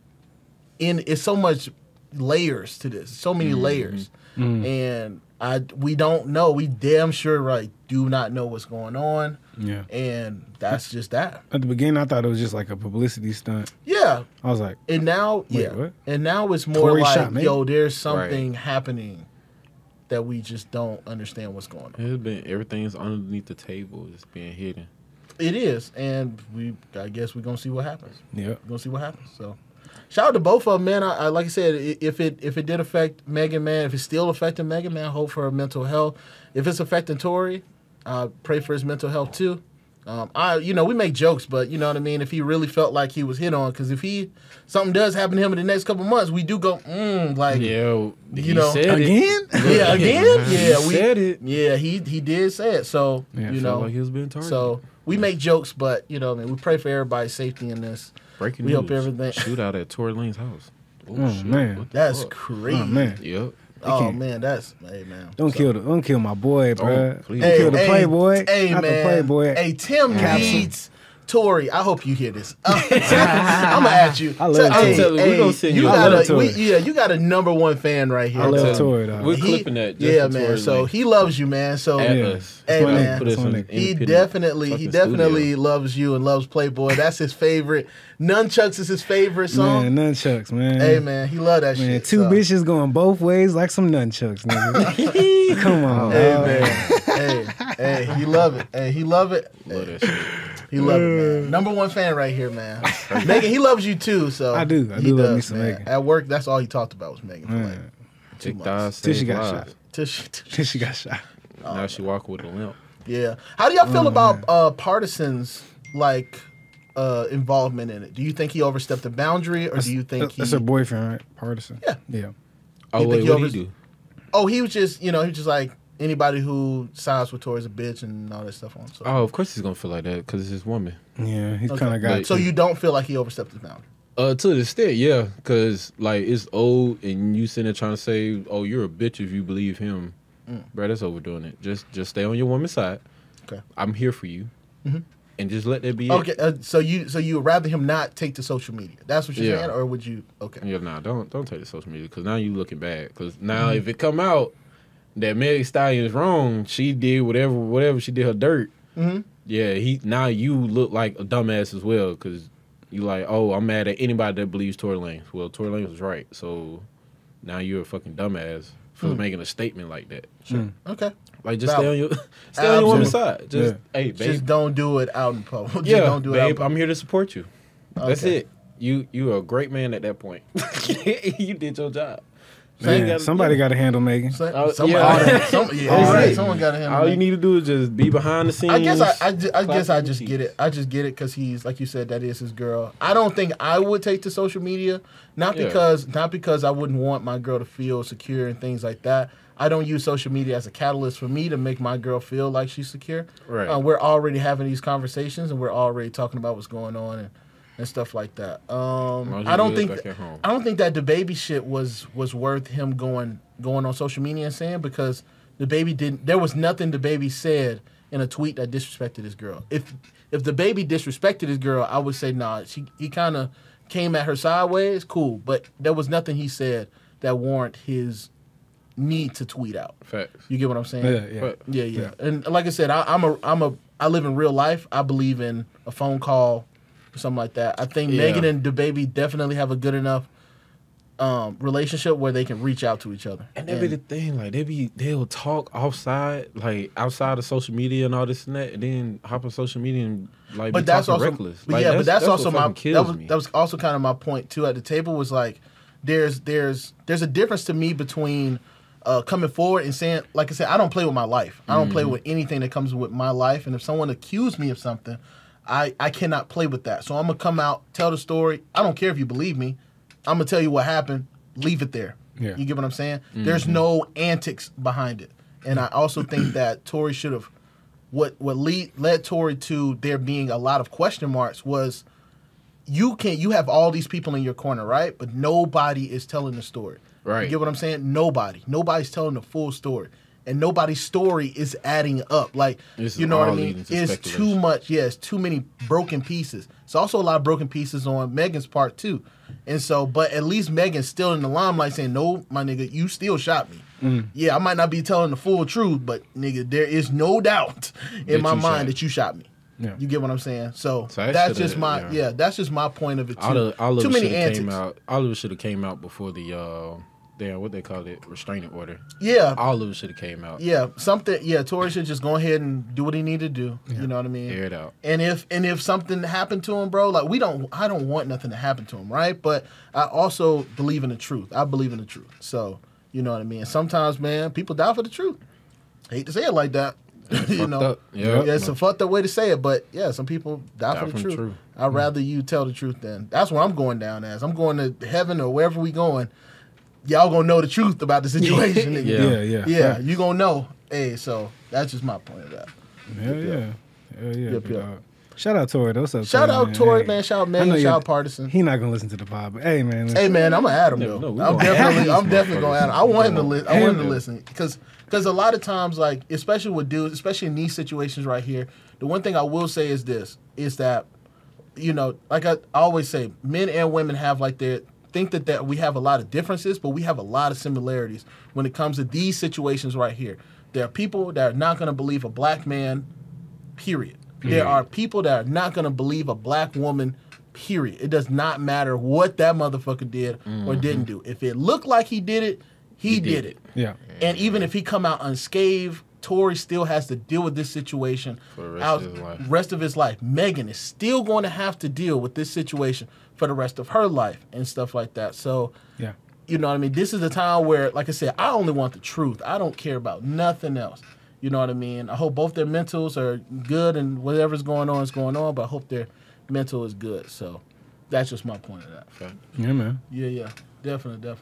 layers to this. So many layers. And we don't know. We damn sure do not know what's going on. Yeah. And that's just that. At the beginning, I thought it was just like a publicity stunt. Yeah. I was like, And now, Wait, yeah. what? And now it's more Tory like, shot me? yo, there's something happening that we just don't understand what's going on. It's been everything's underneath the table. It's being hidden. It is, and I guess we're gonna see what happens. yeah. We're gonna see what happens. So, shout out to both of them, man. I like I said, if it did affect Megan, man, if it's still affecting Megan, man, hope for her mental health. If it's affecting Tory, pray for his mental health too. We make jokes, but you know what I mean. If he really felt like he was hit on, because if something does happen to him in the next couple months, we do go, like, Yeah, he know, said Again? yeah, again, yeah, He said it. yeah, he did say it. So Yeah, you Felt know, like he was being targeted. so we make jokes, but you know, what I mean, we pray for everybody's safety in this. Breaking we news. hope everything- Shootout at Tory Lane's house. Oh, man. What the That's fuck? crazy. Oh, man. Yep. Oh can't- man, hey man. Don't kill my boy, bro. please. Don't kill the Playboy. Hey Not man. the Playboy. Hey, Tim Capsule. needs Tory. I hope you hear this. I'm gonna at you. I love hey, Tory. We gonna send you you- I got love Tory. you got a number one fan right here. I love So Tory, dog. We're he- clipping that. Just yeah, for man. Tory So Lane. he loves you, man. So At Yeah. us. Hey, That's why man. Put us That's in on an it. he independent definitely fucking studio. loves you and loves Playboy. That's his favorite. Nunchucks is his favorite song. Man, nunchucks, man. Hey man, he love that Man, shit. two so. bitches going both ways like some nunchucks, nigga. Come on, Hey dog. man, hey, he love it. Hey, he love it. Love that shit. He love it, man. Number one fan right here, man. Megan, he loves you too. So I do. I he do love does, me some man. Megan. At work, that's all he talked about was Megan. For like Man. 2 Thick months. thighs. Till she save got lives. shot. Till She got shot. Now she walk with a limp. yeah. How do y'all feel about partisans like involvement in it? Do you think he overstepped the boundary, or do you think he? That's her boyfriend, right? Partisan. Yeah. Yeah. Oh You think wait, he what overs- he do? Oh, he was just like anybody who sides with Tory's a bitch and all that stuff on. So, Oh, of course he's gonna feel like that because it's his woman. Yeah, he's Okay. kind of got. But- so you don't feel like he overstepped the boundary? To the extent, yeah, because like it's old, and you sitting there trying to say, "Oh, you're a bitch if you believe him," bro. That's overdoing it. Just stay on your woman's side. Okay. I'm here for you, Mhm. and just let that be Okay, it. so you would rather him not take to social media? That's what you're Yeah. saying, or would you? Okay. Yeah, nah, don't take the social media because now you looking bad. Because now if it come out that Meg Thee Stallion is wrong, she did whatever she did her dirt. Mm-hmm. Yeah, now you look like a dumbass as well because you like, oh, I'm mad at anybody that believes Tory Lanez. Well, Tory Lanez was right, so now you're a fucking dumbass for making a statement like that. Okay. Like just Valid. stay on your woman's Absolutely. side. Just Yeah. hey, babe, Just don't do it out in public. Just yeah, don't do it out in babe, public. I'm here to support you. That's Okay. it. You are a great man at that point. You did your job. Man, somebody got to handle Megan. Somebody, yeah. That's right. Someone got to handle All it. you need to do is just be behind the scenes. I guess I guess I clap just your get it. I just get it because he's like you said, that is his girl. I don't think I would take to social media, not Yeah. because I wouldn't want my girl to feel secure and things like that. I don't use social media as a catalyst for me to make my girl feel like she's secure. Right. We're already having these conversations and we're already talking about what's going on, and and stuff like that. long as I you don't good think back at home. I don't think that the baby shit was worth him going on social media and saying, because the baby didn't. There was nothing the baby said in a tweet that disrespected his girl. If the baby disrespected his girl, I would say nah. He kind of came at her sideways, cool, but there was nothing he said that warrant his need to tweet out. Facts. You get what I'm saying? Yeah, yeah. But Yeah. And like I said, I live in real life. I believe in a phone call or something like that. I think Yeah. Megan and DaBaby definitely have a good enough relationship where they can reach out to each other. And that be the thing, like they'll talk outside, like outside of social media and all this and that, and then hop on social media and like But be that's talking also, reckless. but Like, yeah, but that's also what my fucking kills me. that was also kind of my point too at the table, was like there's a difference to me between coming forward and saying, like I said, I don't play with my life. I don't play with anything that comes with my life. And if someone accused me of something, I cannot play with that. So I'm gonna come out, tell the story. I don't care if you believe me. I'm gonna tell you what happened. Leave it there. Yeah. You get what I'm saying? There's no antics behind it. And I also think that Tory should have what led Tory to there being a lot of question marks was you have all these people in your corner, right? But nobody is telling the story. Right. You get what I'm saying? Nobody's telling the full story. And nobody's story is adding up. Like, This is you know what I all mean? leading to It's speculation. too much. Yeah, it's too many broken pieces. It's also a lot of broken pieces on Megan's part too. And so, but at least Megan's still in the limelight saying, no, my nigga, you still shot me. Yeah, I might not be telling the full truth, but nigga, there is no doubt in That my you mind shot. that you shot me. Yeah. You get what I'm saying? So So that that's shoulda- just my yeah. that's just my point of it too. all of Too it many shoulda antics. came out. All of it should have came out before the what they call it, restraining order. Yeah. All of it should have came out. Yeah, something. Yeah, Tory should just go ahead and do what he need to do. You know what I mean? Air it out. And if something happened to him, bro, like I don't want nothing to happen to him, right? But I also believe in the truth. I believe in the truth. So you know what I mean. Sometimes, man, people die for the truth. I hate to say it like that. you Fucked know, up. Yep. yeah, it's a fucked up way to say it, but yeah, some people die for the truth. I'd rather you tell the truth then. That's where I'm going down as. I'm going to heaven or wherever we going. Y'all gonna know the truth about the situation. nigga. Yeah. Yeah, you gonna know. Hey, so that's just my point of that. Hell yeah. Hell yeah. Yep, big yep. dog. Shout out Tory. What's up, Shout Tory, out Tory, Hey. man. Shout out I Megan. know Shout you're- out Partisan. He not gonna listen to the pod, but hey, man. Hey, man, I'm gonna add him No, though. we I'm gonna add these definitely gonna add him. I want him to motherfuckers. listen. I want him to listen because a lot of times, like especially with dudes, especially in these situations right here, the one thing I will say is this: is that you know, like I always say, men and women have like their think that we have a lot of differences, but we have a lot of similarities when it comes to these situations right here. There are people that are not going to believe a black man, period. There are people that are not going to believe a black woman, period. It does not matter what that motherfucker did or didn't do. If it looked like he did it, he did it. Yeah. And even if he come out unscathed, Tory still has to deal with this situation For the rest of his life. rest of his life. Megan is still going to have to deal with this situation for the rest of her life and stuff like that. So, Yeah. you know what I mean? This is a time where, like I said, I only want the truth. I don't care about nothing else. You know what I mean? I hope both their mentals are good and whatever's going on is going on, but I hope their mental is good. So that's just my point of that. Okay. Yeah, man. Yeah. Definitely.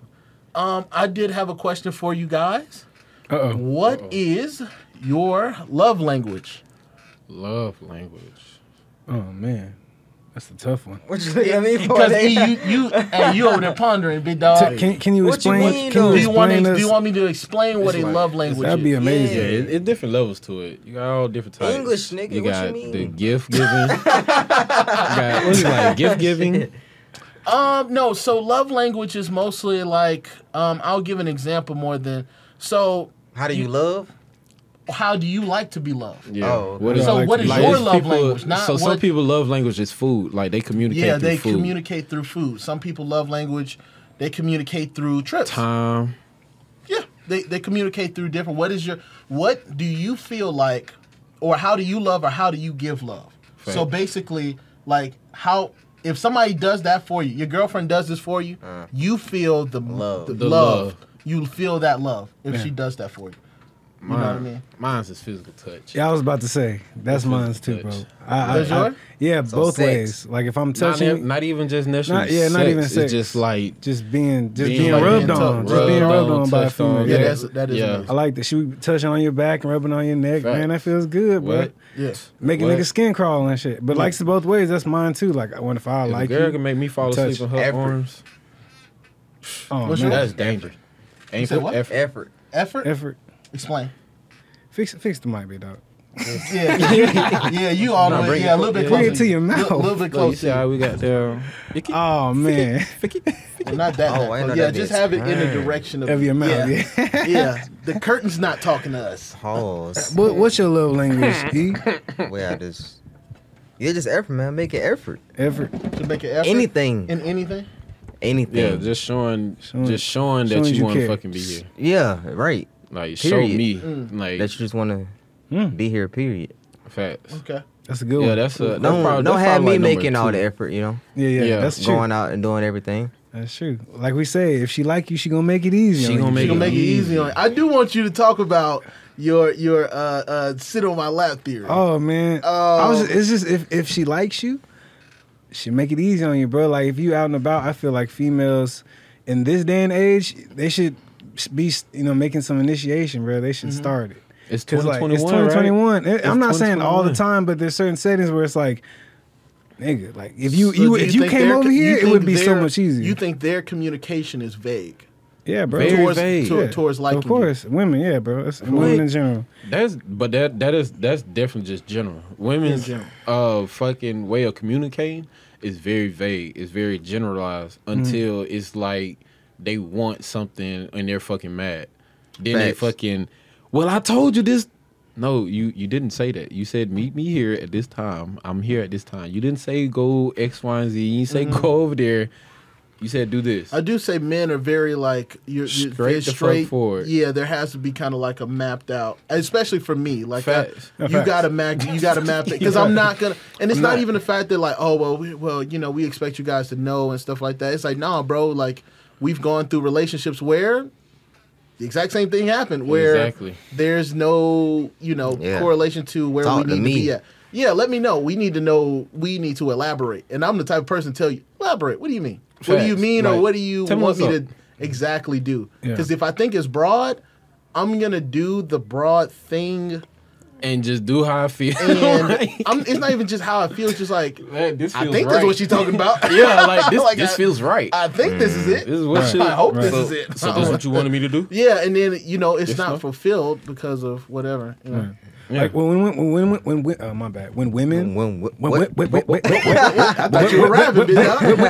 I did have a question for you guys. Uh-oh. What is your love language? Love language. Oh, man. That's a tough one. What you look at me for? Because Nigga? you over there pondering, big dog. Can you What you explain? mean, Can though? you do you want explain do us? you want me to explain what It's a like- love language That'd be is? amazing. Yeah, it's different levels to it. You got all different types. English, nigga, You what got you mean? the gift giving. you got what's it like gift giving. No, so love language is mostly like I'll give an example more than so How do you love? how do you like to be loved? Yeah. Oh, What is, So what is like, your it's love people- language? Not so some what- people love language is food. Like they communicate Yeah, through they food. communicate through food. Some people love language, they communicate through trips. Time. Yeah, they communicate through different. What do you feel like, or how do you love, or how do you give love? Fact. So basically, like how if somebody does that for you, your girlfriend does this for you, you feel the Love. the The love. love. You feel that love if Yeah. she does that for you. You know what I mean? Mine's is physical touch. Yeah, I was about to say that's mine too, bro. touch. That's yours? Yeah, So both sex. ways. Like if I'm Not, touching, not even just necessarily. not even sex. It's just like just being being rubbed like on, being just being rubbed on by a touched on. female. Yeah, Yeah, that is Yeah. amazing. I like that. She would touch on your back and rubbing on your neck. Man, that feels good, bro. what? Yeah. Making What? niggas skin crawl and shit. But likes it both ways. That's mine too. Like when if I If like a girl you, can make me fall touch. asleep in her Effort. arms, oh What's man, yours? that's dangerous. Ain't said for what? effort. Effort. Effort? effort. Explain. Fix the mic, big dog. Yeah. Yeah, you all the Nah, way. bring Yeah, a it- little bit yeah. closer. Bring it to your mouth. A little bit Look, you closer. see how we got there? Oh man, Well, not that. Oh, I close. know Yeah, that just bitch. have it in the Dang. direction of your mouth. Yeah. Yeah. Yeah. The curtain's not talking to us. Pause. What's your love language? E? Well, I just. Yeah, just effort, man. Make an effort. Effort. To make an effort. Anything. In anything? Anything. Yeah, just showing that showing you you want to care. fucking be here. Yeah, right. Like show Period. me, Mm. like That you just want to Mm, be here, period. facts. Okay. that's a good Yeah, one. that's a. That's Don't probably, don't that's have probably me like making number all the two. effort, you know? Yeah, Yeah. that's true. Going out and doing everything. That's true. Like we say, if she like you, she gonna make it easy. She on gonna you. make She gonna make it easy easy. on you. I do want you to talk about your sit on my lap theory. Oh man, it's just if she likes you, she make it easy on you, bro. Like if you out and about, I feel like females in this day and age, they should be making some initiation, bro. They should start it. It's 'Cause, like, 2021. it's 2021. Right? I'm not saying all the 2021. time, but there's certain settings where it's like, nigga, like if So you do if you think came their- over you here, it think would be so their- much easier. You think their communication is vague yeah, bro. Very towards vague. towards liking Of course, women, yeah, bro. It's women in general. That's definitely just general. Women's In fucking way of communicating is very vague. It's very generalized until it's like they want something and they're fucking mad. Then they Facts. fucking, well, I told you this. No, you didn't say that. You said meet me here at this time. I'm here at this time. You didn't say go X, Y, and Z. You didn't say go over there. You said do this. I do say men are very like you're Straight the fuck straight forward. Yeah, there has to be kind of like a mapped out, especially for me. Like Facts. you Facts. gotta map it because I'm not gonna. And it's not even the fact that like well we expect you guys to know and stuff like that. It's like nah, bro. Like we've gone through relationships where the exact same thing happened where Exactly. there's no Yeah. correlation to where Talk we to need to me. be at. Yeah, let me know. We need to know. We need to elaborate. And I'm the type of person to tell you elaborate. What do you mean? What do you Facts. mean, or Like, what do you tell me want me what's to exactly do? Yeah. Because if I think it's broad, I'm gonna do the broad thing, And just do how I feel. and Like, it's not even just how I feel. It's just like man, this I feels think right. that's what she's talking about. Yeah, like this. Like, this I- feels right. I think this is it. This is what Right. should. I hope Right. this so, is it. So this is what you wanted me to do? Yeah, and then it's This not one? fulfilled because of whatever. You know. Right. Yeah. Like when oh my bad. When women I thought you were rapping, bitch.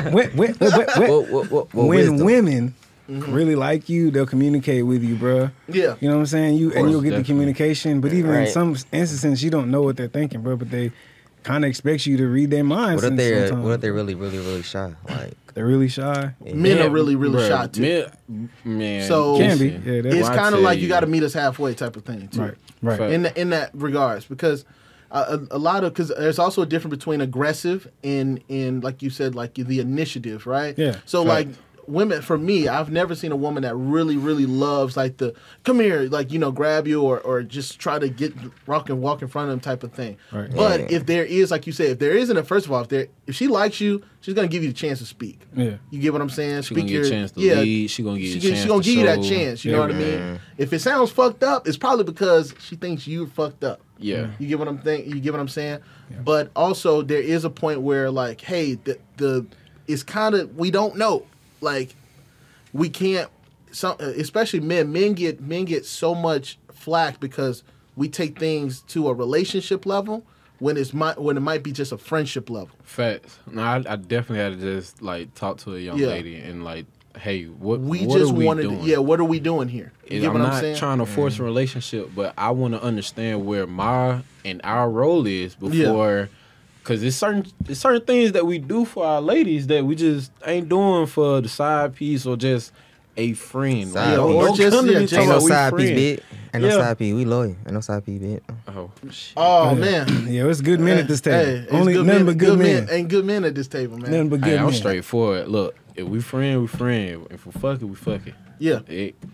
when women really like you, they'll communicate with you, bro. Yeah. You know what I'm saying? And you'll get the definitely. communication. But even in Right. some instances, you don't know what they're thinking, bro. But they kind of expect you to read their minds. What if they're sometimes. what if they're really, really, really shy? Like They're really shy. Men Yeah, are really, really bruh, shy too. Man, So- Can be. listen, Yeah, that's It's I kind of tell like you you. got to meet us halfway type of thing too. Right. Right. Fact. In that regards, because a lot of because there's also a difference between aggressive and like you said, like the initiative, right? Yeah. So Fact. like women, for me, I've never seen a woman that really, really loves like the come here, like grab you or just try to get rock and walk in front of them type of thing. Right. But Yeah. if there is, like you said, if there isn't a first of all, if she likes you, she's gonna give you the chance to speak. Yeah. You get what I'm saying? She gonna get a chance to lead. She gonna get She a chance gonna to give you that show. chance. You know what I mean? Mhm. If it sounds fucked up, it's probably because she thinks you're fucked up. Yeah. You get what I'm You get what I'm saying? But also there is a point where like, hey, the it's kind of we don't know. Like we can't. Some especially men get so much flack because we take things to a relationship level when it might be just a friendship level. Facts. No, I definitely had to just like talk to a young Yeah. lady and like, hey, what We what just are we wanted, doing? what are we doing here? You get I'm what I'm not saying? trying to force a relationship, but I want to understand where my and our role is before, because there's certain things that we do for our ladies that we just ain't doing for the side piece or just a friend. Side Yeah, don't- or don't just- come to yeah, me just- talking ain't no about we side piece, friends. bitch. Ain't no Yeah. side piece. We loyal. Ain't no side piece, bitch. Oh, shit. Oh man. Yeah, it's good men at this table. Hey, it's Only good nothing men, but good men. and good men at this table, man. Nothing but good Hey, I'm men. straightforward. Look, if we friend, we friend. If we fuck it, we fuck it. Yeah, Hey,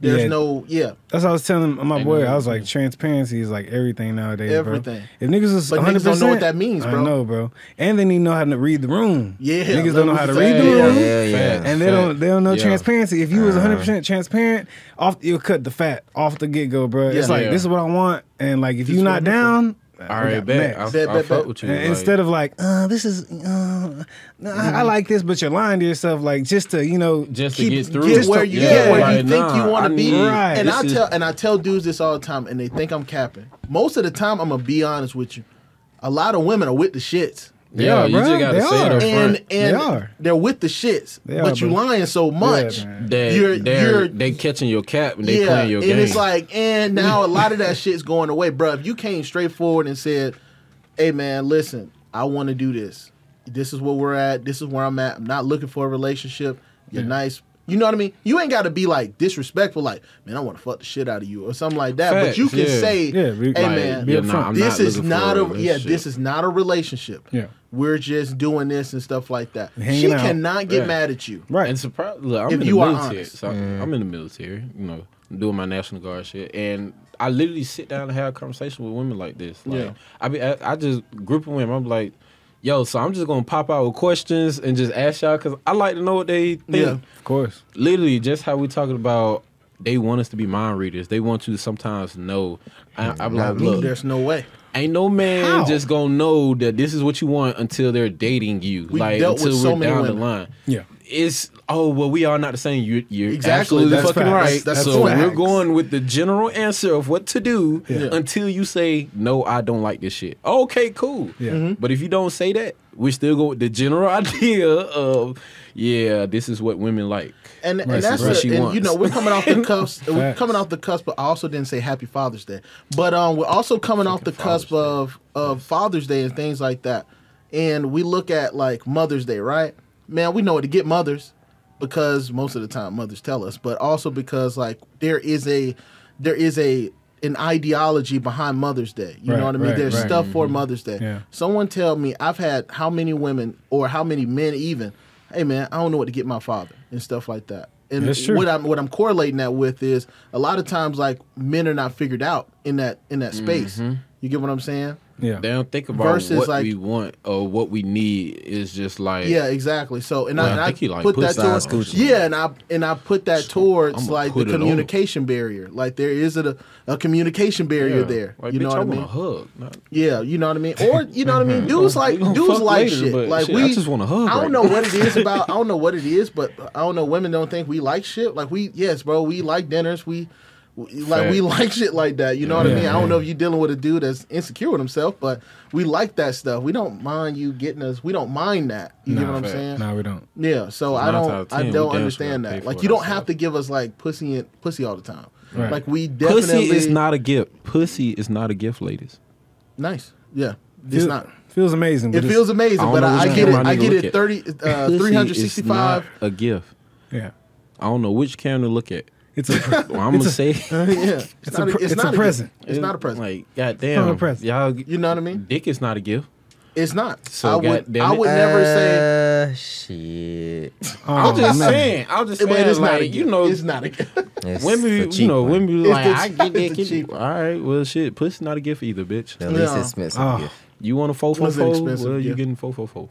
There's Yeah. no That's what I was telling my Ain't boy. no- I was like, transparency is like everything nowadays, Everything. bro. If niggas is But 100%, niggas don't know what that means, bro. I know, bro. And they need to know how to read the room. Yeah, niggas don't know how to like read the we room. said. Yeah. And they don't know Yeah. transparency. If you was 100% transparent, you'll cut the fat off the get go, bro. It's Yeah. like Yeah. this is what I want, and like if This you is not what I'm down, All right, bet. I Bet. fuck with you. and like, instead of like, this is, I like this, but you're lying to yourself, like just to just to keep- get through, Get where you get where you Like, think you nah, want I to be. need- Right. And this is- I tell dudes this all the time, and they think I'm capping. Most of the time, I'm gonna be honest with you. A lot of women are with the shits. Yeah, are, you bro. just gotta They say it are. up front. And They are. they're with the shits, They but are, you bro. lying so much. man. They catching your cap and they playing your and game. it's like, and now a lot of that shit's going away, bro. If you came straight forward and said, "Hey, man, listen, I want to do this. This is where we're at. This is where I'm at. I'm not looking for a relationship. You're nice." You know what I mean? You ain't got to be like disrespectful, like, "Man, I want to fuck the shit out of you" or something like that. But you Facts, can yeah. say, Yeah, be- "Hey, like, man, be upfront. I'm this is looking not for a relationship. this is not a relationship. Yeah. We're just doing this and stuff like that." Hanging She out. cannot get Yeah. mad at you. right. And surprise, look, I'm If in you the are military. honest. So I'm in the military. You know, I'm doing my National Guard shit, and I literally sit down and have a conversation with women like this. Like, Yeah. I just group of women. I'm like, yo, so I'm just gonna pop out with questions and just ask y'all because I like to know what they think. Yeah. Of course. Literally, just how we talking about. They want us to be mind readers. They want you to sometimes know. I'm like, look, There's no way. ain't no man How? just gonna know that this is what you want until they're dating you. We like dealt with until so we're many down women. the line. Yeah. It's well, we are not the same. You're Exactly. absolutely That's fucking facts. right. That's so facts. we're going with the general answer of what to do Yeah. until you say no. I don't like this shit. Okay, cool. Yeah. Mm-hmm. But if you don't say that, we still go with the general idea of this is what women like. And Right, that's what a, she and wants. you know we're coming off the cusp. We're Facts. coming off the cusp, but I also didn't say Happy Father's Day. But we're also coming off the cusp of Father's Day and things like that. And we look at like Mother's Day, right? Man, we know to get mothers because most of the time mothers tell us, but also because like there is an ideology behind Mother's Day. You Right, know what I mean? right, There's right. stuff for Mother's Day. Yeah. Someone tell me I've had how many women or how many men even, hey man, I don't know what to get my father and stuff like that. And That's true. what I'm correlating that with is a lot of times like men are not figured out in that space. You get what I'm saying? Yeah. They don't think about Versus, what like- we want or what we need. Is just like Yeah, exactly. So and Well, I I think he, like, put puts that size towards coochie. and I put that towards I'ma like the put it on. communication barrier. Like there is a communication barrier Yeah. there. Like, You know bitch, what I I mean? want a hug. Not, Yeah, you know what I mean? Or you know what I mean? Dudes like We gonna dudes fuck like later, shit. but Like shit, we I just want a hug I don't right know now. what it is about. I don't know what it is, but I don't know. Women don't think we like shit. Like yes, bro. We like dinners. We Fact. like shit like that. You know what I Yeah, mean? I don't yeah. know if you're dealing with a dude that's insecure with himself, but we like that stuff. We don't mind you getting us. We don't mind that. You get what I'm fact. saying? No, we don't. Yeah. So I Nine out don't. of I 10, we don't damn understand sure pay that. for Like it you don't ourselves. have to give us like pussy all the time. Right. Like we definitely pussy is not a gift. Pussy is not a gift, ladies. nice. Yeah. It's not. Feels amazing. It But feels amazing, I don't but know I which get it. camera I I need get to it. look 30, Pussy 365. is not a gift. yeah. I don't know which camera to look at. It's a Well, I'm gonna say Yeah. It's a not present. It's not a present. Like, goddamn, Not a present. y'all. You know what I mean? Dick is not a gift. It's not. So, I would goddamn I it. would never say Shit. I'm just man. saying. I'm just saying. but it's not a like, gift. you know, It's not a gift. It's women, the you cheap know, one. women be It's like, the- I get that. it's the Get cheap All right, well, shit, pussy not a gift either, bitch. The least Yeah. expensive Oh. gift. You want a faux What's an faux? expensive Well, you gift? getting faux faux.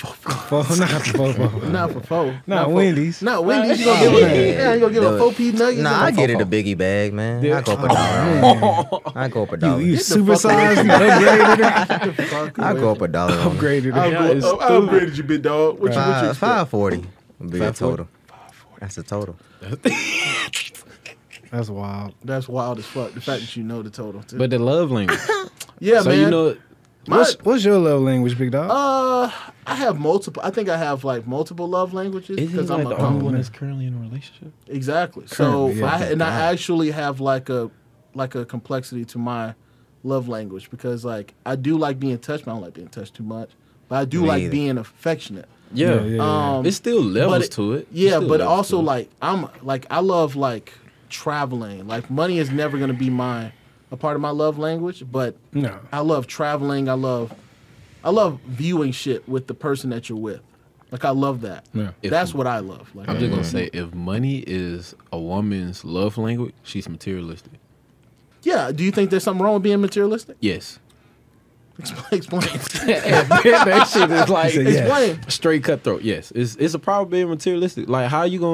Not for four. Not for- Wendy's. Not Wendy's. You gonna give you gonna give a 4-piece nugget? Nah, I get it a biggie bag, man. I go up a dollar. I go up a dollar. You Get the fuck supersized and upgraded I go up a dollar. on it. Upgraded I it. upgraded you, big dog. What you expect? 540 would be the total. That's the total. That's wild. That's wild as fuck. The fact that you know the total. Too. But the love language. yeah, so man. you know, What's your love language, big dog? I have multiple. I think I have like multiple love languages is he because like I'm the a only one man. that's currently in a relationship? exactly. Currently, So yeah. I actually have like a complexity to my love language because like I do like being touched, but I don't like being touched too much. But I do Me like either. being affectionate. Yeah, it's still levels to it. It's Yeah, still but levels also to it. like I love like traveling. Like money is never gonna be a part of my love language, but No. I love traveling. I love viewing shit with the person that you're with. Like I love that. Yeah. That's what I love. Like, I'm just gonna say, if money is a woman's love language, she's materialistic. yeah. Do you think there's something wrong with being materialistic? Yes. Explain. That shit is like He said, yeah. Explain. straight cutthroat. Yes, it's a problem being materialistic. Like, how you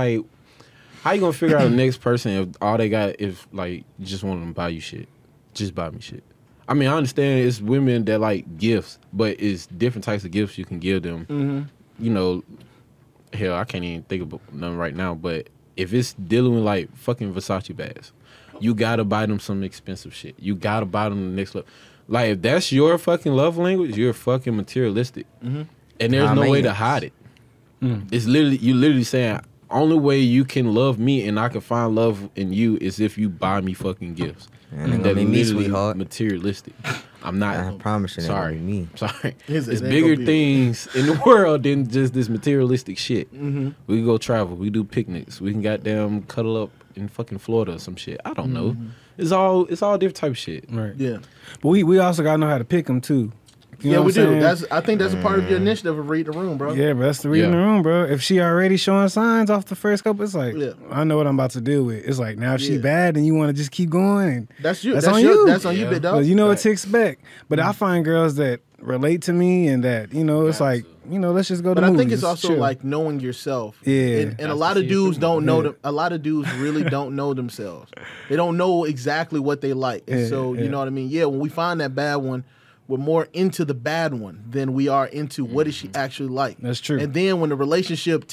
gonna figure out the next person if all they got if like you just want them to buy you shit, just buy me shit. I mean, I understand it's women that like gifts, but it's different types of gifts you can give them. Mm-hmm. You know, hell, I can't even think of none right now. But if it's dealing with like fucking Versace bags, you gotta buy them some expensive shit. You gotta buy them the next level. Like, if that's your fucking love language, you're fucking materialistic, and there's no way to hide it. It's literally saying only way you can love me and I can find love in you is if you buy me fucking gifts. Man, ain't That gonna be me, literally sweetheart. materialistic. I'm not. I promise you, that Sorry. ain't gonna be me. Sorry. It There's ain't bigger gonna be- things in the world than just this materialistic shit. We can go travel. We do picnics. We can goddamn cuddle up in fucking Florida or some shit. I don't know. It's all different type of shit. Right. Yeah. But we also gotta know how to pick them too. You know Yeah, we what I'm do. saying? I think that's a part of your initiative of read the room, bro. Yeah, but that's the reading Yeah. the room, bro. If she already showing signs off the first couple, it's like, Yeah. I know what I'm about to deal with. It's like, now if she Yeah. bad and you want to just keep going, and That's you. That's That's on your, you. That's on you, Yeah. big well, dog. you know what Right. to expect. But I find girls that relate to me and that, you know, it's like, you know, let's just go to But I think movies, it's also chill. like knowing yourself. Yeah. And a That's lot to of see it dudes through. don't know Yeah. them. A lot of dudes really don't know themselves. They don't know exactly what they like. And Yeah, so, yeah. you know what I mean? Yeah, when we find that bad one, we're more into the bad one than we are into what is she actually like. That's true. And then when the relationship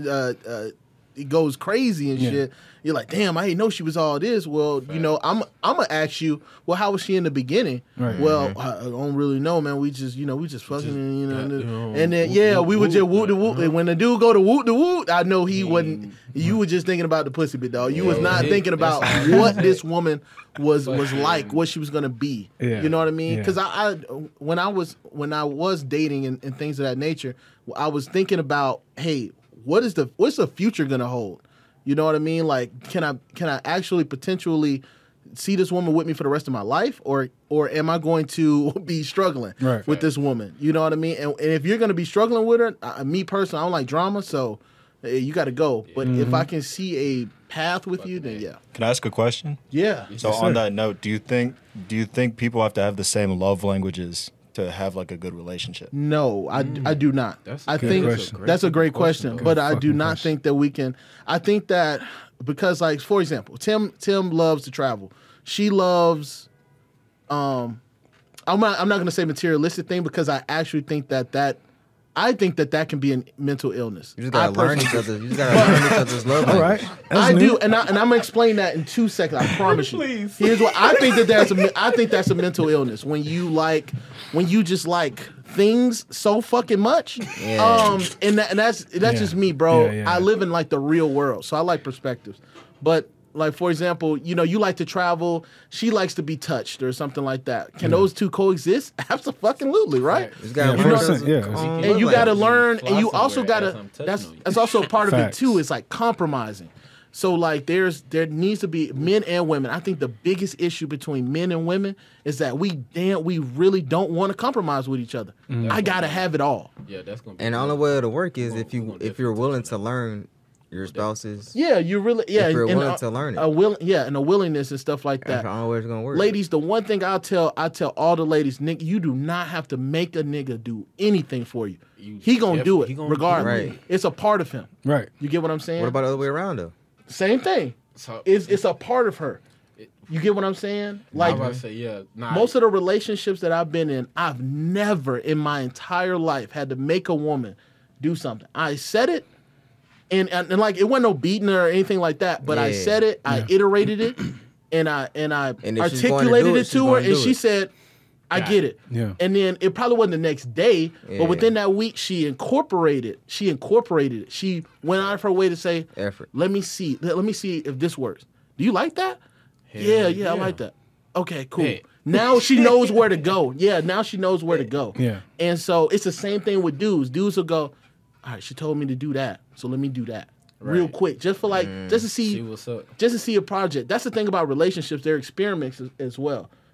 it goes crazy and Yeah. shit, you're like, damn, I didn't know she was all this. Well, you know, I'm gonna ask you, well, how was she in the beginning? Right. Well, I don't really know, man. We just fucking, and, got, you know, and then whoop, yeah, whoop, we would just whoop, whoop the whoop. And when the dude go to whoop the whoop, I know he wasn't. You were just thinking about the pussy bit, dog. You was not yeah, thinking about that's- what this woman was like, what she was gonna be. Yeah. You know what I mean? Yeah. Because I when I was dating and things of that nature, I was thinking about, hey, what's the future gonna hold? You know what I mean? Like, can I actually potentially see this woman with me for the rest of my life, or am I going to be struggling Right. with this woman? You know what I mean? And if you're gonna be struggling with her, me personally, I don't like drama, so you got to go. But if I can see a path with you, then yeah, Can I ask a question? yeah. So Yes, on sir. that note, do you think people have to have the same love languages to have like a good relationship? No, I do not. That's I a good think question. that's a great question, though. but I do fucking not question. think that we can. I think that because, like, for example, Tim loves to travel. She loves. I'm not going to say materialistic thing because I actually think that can be a mental illness. You just gotta I learn personally- each other. You just gotta learn each other's love All language. right. That's I new. do, and I'm gonna explain that in 2 seconds. I promise you. Please. Here's what I think I think that's a mental illness when you just like things so fucking much. Yeah. And that's Yeah. just me, bro. Yeah, yeah. I live in like the real world, so I like perspectives. But like, for example, you know, you like to travel. She likes to be touched or something like that. Can those two coexist? Absolutely, right? You just gotta Yeah, learn 100%, each yeah. other's own And you love got to language. learn, fly and you also somewhere got as to. I'm touching That's on you. that's also a part of it Facts. too. It's like compromising. So like, there needs to be men and women. I think the biggest issue between men and women is that we really don't want to compromise with each other. I gotta have it all. Yeah, that's gonna be. And the only way it'll work is if We're gonna you're willing to learn your spouse's. Yeah, you really If you're and willing to learn it. and a williness and stuff like That's that. the only way it's gonna work. Ladies, the one thing I tell all the ladies, nigga, you do not have to make a nigga do anything for you. He gonna do it he gonna regardless. do it. Right. It's a part of him. Right. You get what I'm saying? What about the other way around though? Same thing. So, It's a part of her. You get what I'm saying? Like, I was about to say, yeah. Nah, most of the relationships that I've been in, I've never in my entire life had to make a woman do something. I said it, and like it wasn't no beating her or anything like that. But I Yeah. said it, I iterated it, and I And if she's going to articulated do it, it she's to her, gonna and do she it. said, "I Got get it. it." Yeah. And then it probably wasn't the next day, Yeah. but within that week, she incorporated it. She went out of her way to say, Effort. Let me see if this works. Do you like that? Yeah, I like that. Okay, cool. Hey. Now she knows where to go. Yeah, now she knows where to go. Yeah. And so it's the same thing with dudes. Dudes will go, all right, she told me to do that, so let me do that real Right. quick, just for like, just to see see what's up. just to see a project. That's the thing about relationships; they're experiments as well.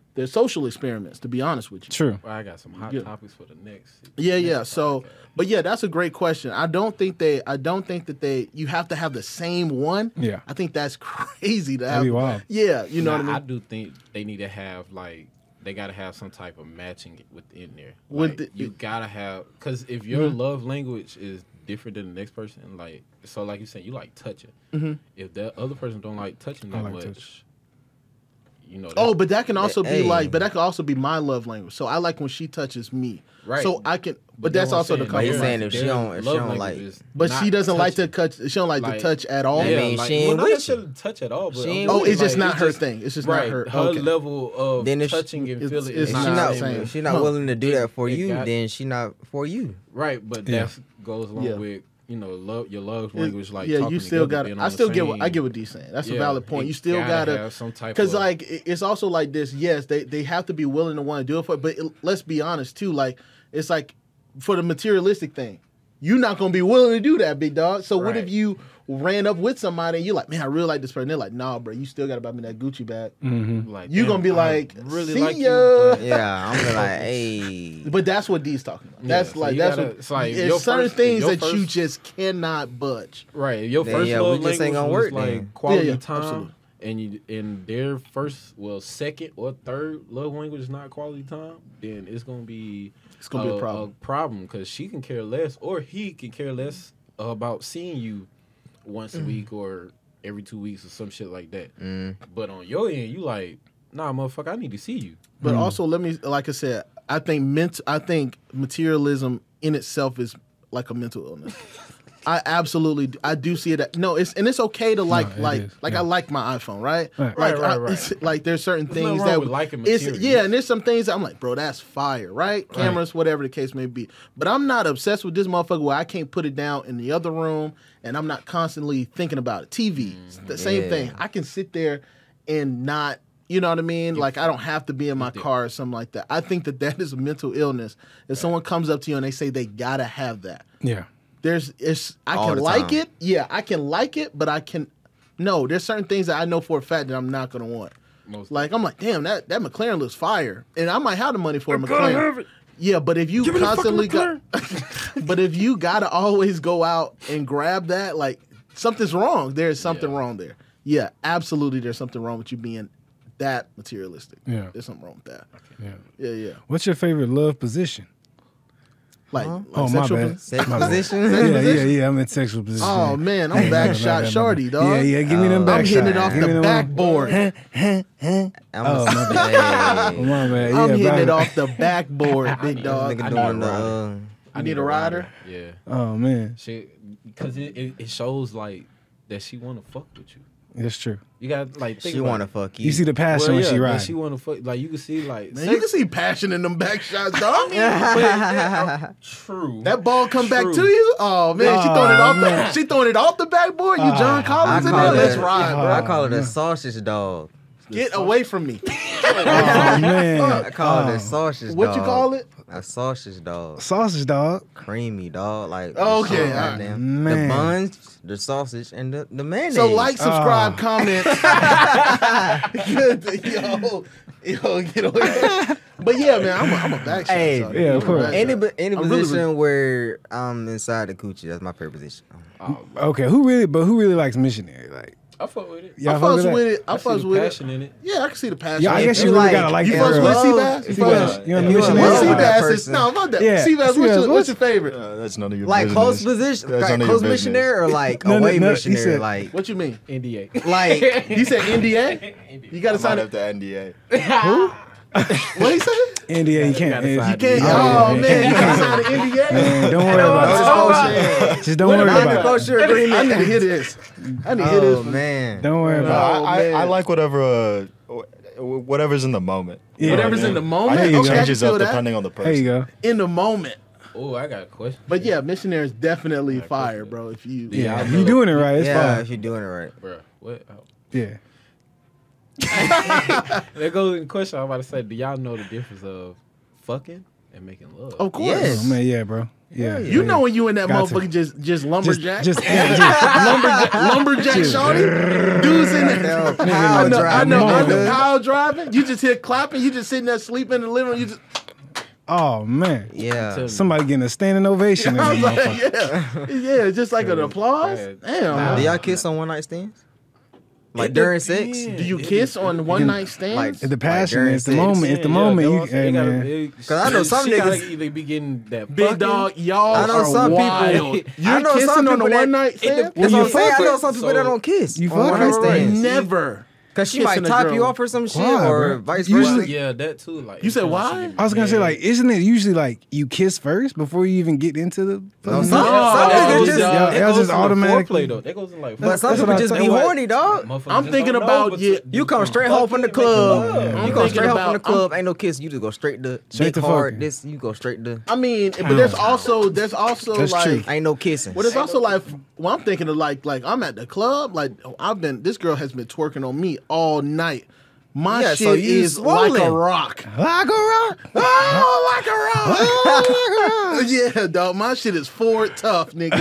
they're social experiments. To be honest with you. True. Well, I got some hot Yeah. topics for the next. Yeah. So, but yeah, that's a great question. I don't think that you have to have the same one. Yeah. I think that's crazy to That'd have. be wild. Yeah, you know what I mean. I do think they need to have like they gotta have some type of matching within there. With Like, the- you gotta have because if your love language is different than the next person, like so, like you said, you like touching. If that other person don't like touching I that like much, touch. you know. Oh, but that can also Hey. be like, but that can also be my love language. So I like when she touches me. Right. So I can, but that's also the But he's compromise. saying if she don't like- But she doesn't like to touch. She don't like to Like, touch at all. I mean, she ain't not with necessarily touch at all. But She I'm ain't Oh, with it's you. just not her thing. It's just not right. her. Her Okay. level of Then if she- touching and it's- feeling it's is not not the the same. same. If she not No. willing to do that for It you, got- then she not for you. Right, but Yeah. that goes along Yeah. with your love language. Like yeah, talking you still together, got. being I on the still get. same- I get what D's saying. That's a Yeah, valid point. it You still gotta gotta have some type because of- like it's also like this. Yes, they have to be willing to want to do it for it. But let's be honest too. Like it's like for the materialistic thing, you're not gonna be willing to do that, big dog. So what Right. if you ran up with somebody and you're like, man, I really like this person. They're like, nah, bro, you still gotta buy me that Gucci bag. Like, You damn, gonna be I like, really see like ya. you. but- Yeah, I'm gonna like, hey. But that's what D's talking about. That's Yeah, so like you that's gotta- what. it's like There's your certain first- things your that you first- just cannot budge. Right. Your Then, first yeah, we love just language ain't gonna was work like then. quality Yeah, time, absolutely. and you in their first, second or third love language is not quality time. Then it's gonna be It's gonna be a problem. A problem because she can care less, or he can care less about seeing you once a week or every 2 weeks or some shit like that. But on your end, you like, nah, motherfucker, I need to see you. But also, let me, like I said, I think materialism in itself is like a mental illness. I do see it. No, it's okay to like it is, I yeah. like my iPhone, right? Right. Like, Right. it's, like there's certain nothing things wrong that with liking it's materials. yeah, and there's some things that I'm like, bro, that's fire, right? Cameras, whatever the case may be. But I'm not obsessed with this motherfucker where I can't put it down in the other room and I'm not constantly thinking about it. TV, it's the same Yeah. thing. I can sit there and not. You know what I mean? Like I don't have to be in my car or something like that. I think that is a mental illness. If someone comes up to you and they say they gotta have that, Yeah. I All can the like time. it. Yeah, I can like it, but there's certain things that I know for a fact that I'm not gonna want. Most Like I'm like, damn, that McLaren looks fire, and I might have the money for a McLaren. Yeah, but if you constantly but if you gotta always go out and grab that, like something's wrong. There's something wrong there. Yeah, absolutely. There's something wrong with you being that materialistic. Yeah. There's something wrong with that. Yeah. Yeah. What's your favorite love position? Like, Oh, my sexual bad. Sex My bad. position. Yeah. I'm in sexual position. Oh man, I'm back shot shorty, dog. Yeah. Give me them back I'm hitting it shots. off Give me the them backboard. I'm Oh, a, my hey. My bad. I'm Yeah, hitting bro. it off the backboard, big dog. Nigga I doing need a the. I need a rider. Yeah. Oh man, Because it shows like that she want to fuck with you. that's true. You got like think She about want to it. fuck you. You see the passion when she like, rides. she want to fuck. Like you can see like Man, you can see passion in them back shots, dog. true. That ball come back True. to you. Oh man, she Oh, throwing it off man. the. She throwing it off the backboard. You John I Collins in there? call Let's it. ride, bro. I call it a sausage dog. Get away from me. Oh man, I call it a sausage dog. What you call it? A sausage dog. sausage dog. Creamy dog. Like Okay, shit, all right. goddamn. Man. The buns, the sausage, and the mayonnaise. So like, subscribe, Oh. comment. yo, get away. But yeah, man, I'm a back shot. Hey, shorty. yeah, I'm of a course. back Any shot. any I'm really- position where I'm inside the coochie, that's my favorite position. Okay, who really likes missionary? Like, I fuck with it. y'all I fuck fucks that? with it. I see fucks the with it. passion in it. Yeah, I can see the passion. Yeah, I guess If you you really like- gotta like You that fucks girl. with Well, Seabass? if You You fucks got- with you on the if you missionary? love Seabass that is person. no, fuck that. Yeah, Seabass, Seabass, what's your favorite? That's none of your Like business. close position, That's like none of your close business. missionary or like No, away he missionary, said- like What you mean? NDA. like He said NDA. You got to I sign might it. have to NDA. What he said? NDA, you can't. gotta You sign can't. it. Oh man, you can't sign an NDA. Man, don't worry about it. Just don't worry about it. non-disclosure I agreement. need to hear this. I need to hear this. Oh from- man, Don't worry about Oh, I man. like whatever's in the moment. it. Yeah, Whatever's man. in the I moment. think you it go. Okay, I can changes feel up that. depending on the person. There you go. In the moment. Oh, I got a question. But yeah, missionary is definitely fire, bro. If you Yeah, I if know. you doing it right, it's yeah, fine. if you're doing it right. Bruh, what? Oh. Yeah. There goes the question I'm about to say. Do y'all know the difference of fucking and making love? of course. Yes. Oh man, yeah, bro. Yeah. You know when you in that Got to. motherfucker just lumberjack, Yeah, lumberjack shawty, dudes in there. Power I know driving. power driving. You just hear clapping. You just sitting there sleeping in the living room. You just Oh man. Yeah. Somebody getting a standing ovation. In I this was like, motherfucker. yeah, just like an applause. Damn. Do y'all kiss on one night stands? Like during sex? Do you kiss on one night stands? Like- It's the passion. during It's the sex. moment. It's the moment. You, hey, man. Because I know some niggas- either be getting that Big fucking- dog, y'all I know are some people- wild. I You're know some kissing on a people that- one night stand? That's Well, what you I'm saying. I fuck know with- some people so- that don't kiss. You on fuck one night with- stands. Never. Cause she kissing might a top girl. you off or some shit, Why, or bro? vice Usually- versa. Yeah, that too. Like You said know, why? she get I was gonna say, mad. like, isn't it usually like you kiss first before you even get into the? No, some No, niggas that just. Y'all just automatically- foreplay though. That goes in like. But some That's people what just I'm be saying. horny, dog. Motherfuckers I'm just thinking don't about know, but you- You come straight home from the fucking club. make I'm You come thinking straight home from about- the club. Ain't no kiss. You just go straight to Straight dick to hard. fucking. This you go straight to. I mean, but there's also That's like true. Ain't no kissing. well, there's also like well, I'm thinking of like I'm at the club, like this girl has been twerking on me all night. My Yeah, shit so you is like a swollen. rock. Like a rock. Oh, like a rock. Yeah, dog. My shit is Ford tough, nigga.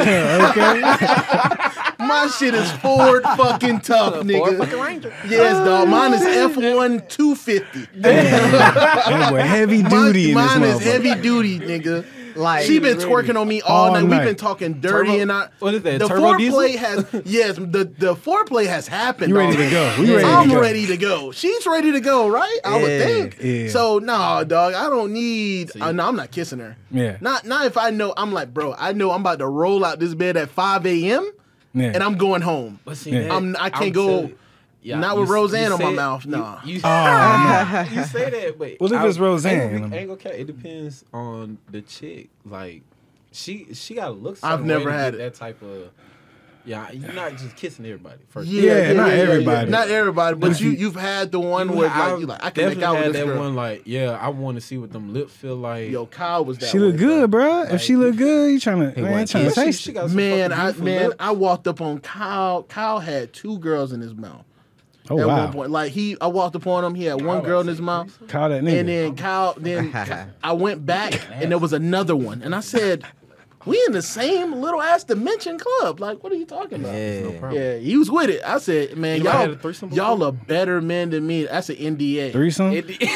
Okay. My shit is Ford fucking tough, nigga. Yes, dog. Mine is F1 250. That boy heavy duty in this Mine is motherfucker. heavy duty, nigga. Like She been twerking on me all All night. We've night. been talking dirty, Turbo- and I. what is that, The turbo foreplay diesel? has yes. The foreplay has happened. You ready to already. go? We ready I'm to go. ready to go. She's ready to go, right? I would Yeah, think. yeah. So no, dog. I don't need. No, I'm not kissing her. Yeah. Not if I know. I'm like, bro. I know I'm about to roll out this bed at 5 a.m. Yeah. and I'm going home. But see, Yeah. that, I can't I'm go- telling- yeah, not you with s- Roseanne you on my said- mouth, nah. You, Oh, you say that, but Well, if it's Roseanne, ain't gonna care. It depends on the chick. Like she gotta look. I've certain never way to had get it. that type of. Yeah, you're not just kissing everybody. First, Yeah, not everybody. Not everybody, but But you've had the one where like you like I can make definitely out had with this that girl. one. Like, yeah, I want to see what them lips feel like. Yo, Kyle was that. She look way, good, bro. If she look good, you trying to want trying to kiss. taste She it. got some Man, fucking beautiful lips. I walked up on Kyle. Kyle had 2 girls in his mouth Oh at wow, one point. Like I walked up on him. He had one girl in his mouth, call that nigga. and then I went back and there was another one, and I said, "We in the same little ass dimension club. Like, what are you talking about?" Yeah. Yeah, he was with it. I said, "Man, Anybody had a threesome y'all before? are better men than me." That's an NDA. Threesome.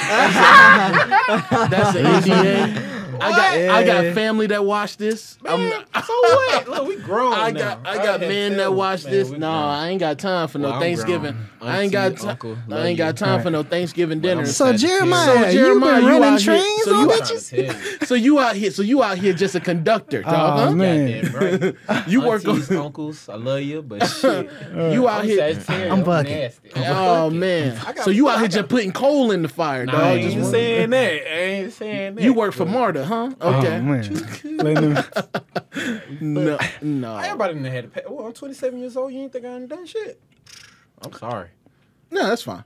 That's an NDA. I got family that watch this. So what? Look, we grown. I now. got had men that family. watch Man, this. we No, grown. I ain't got time for no Well, I'm Thanksgiving. grown. I ain't got Auntie, uncle, I love ain't got you. time for no Thanksgiving dinner. So So Jeremiah, you Jeremiah, been you running out here- trains so on you- bitches? So you out here just a conductor, dog? Oh, huh? man. Goddamn right. You work Aunties, on. uncles. I love you, but shit. You out I'm here. Sagittarius, I'm I'm bucking. nasty. Oh man. I got- So you out I here got- just putting coal in the fire, Nah, dog? I ain't Just even one- saying that. I ain't saying that. You work for but Marta, huh? Oh Okay. man, Letting them- No. Everybody done had to pay. Well, I'm 27 years old. You ain't think I done done shit? I'm sorry. No, that's fine.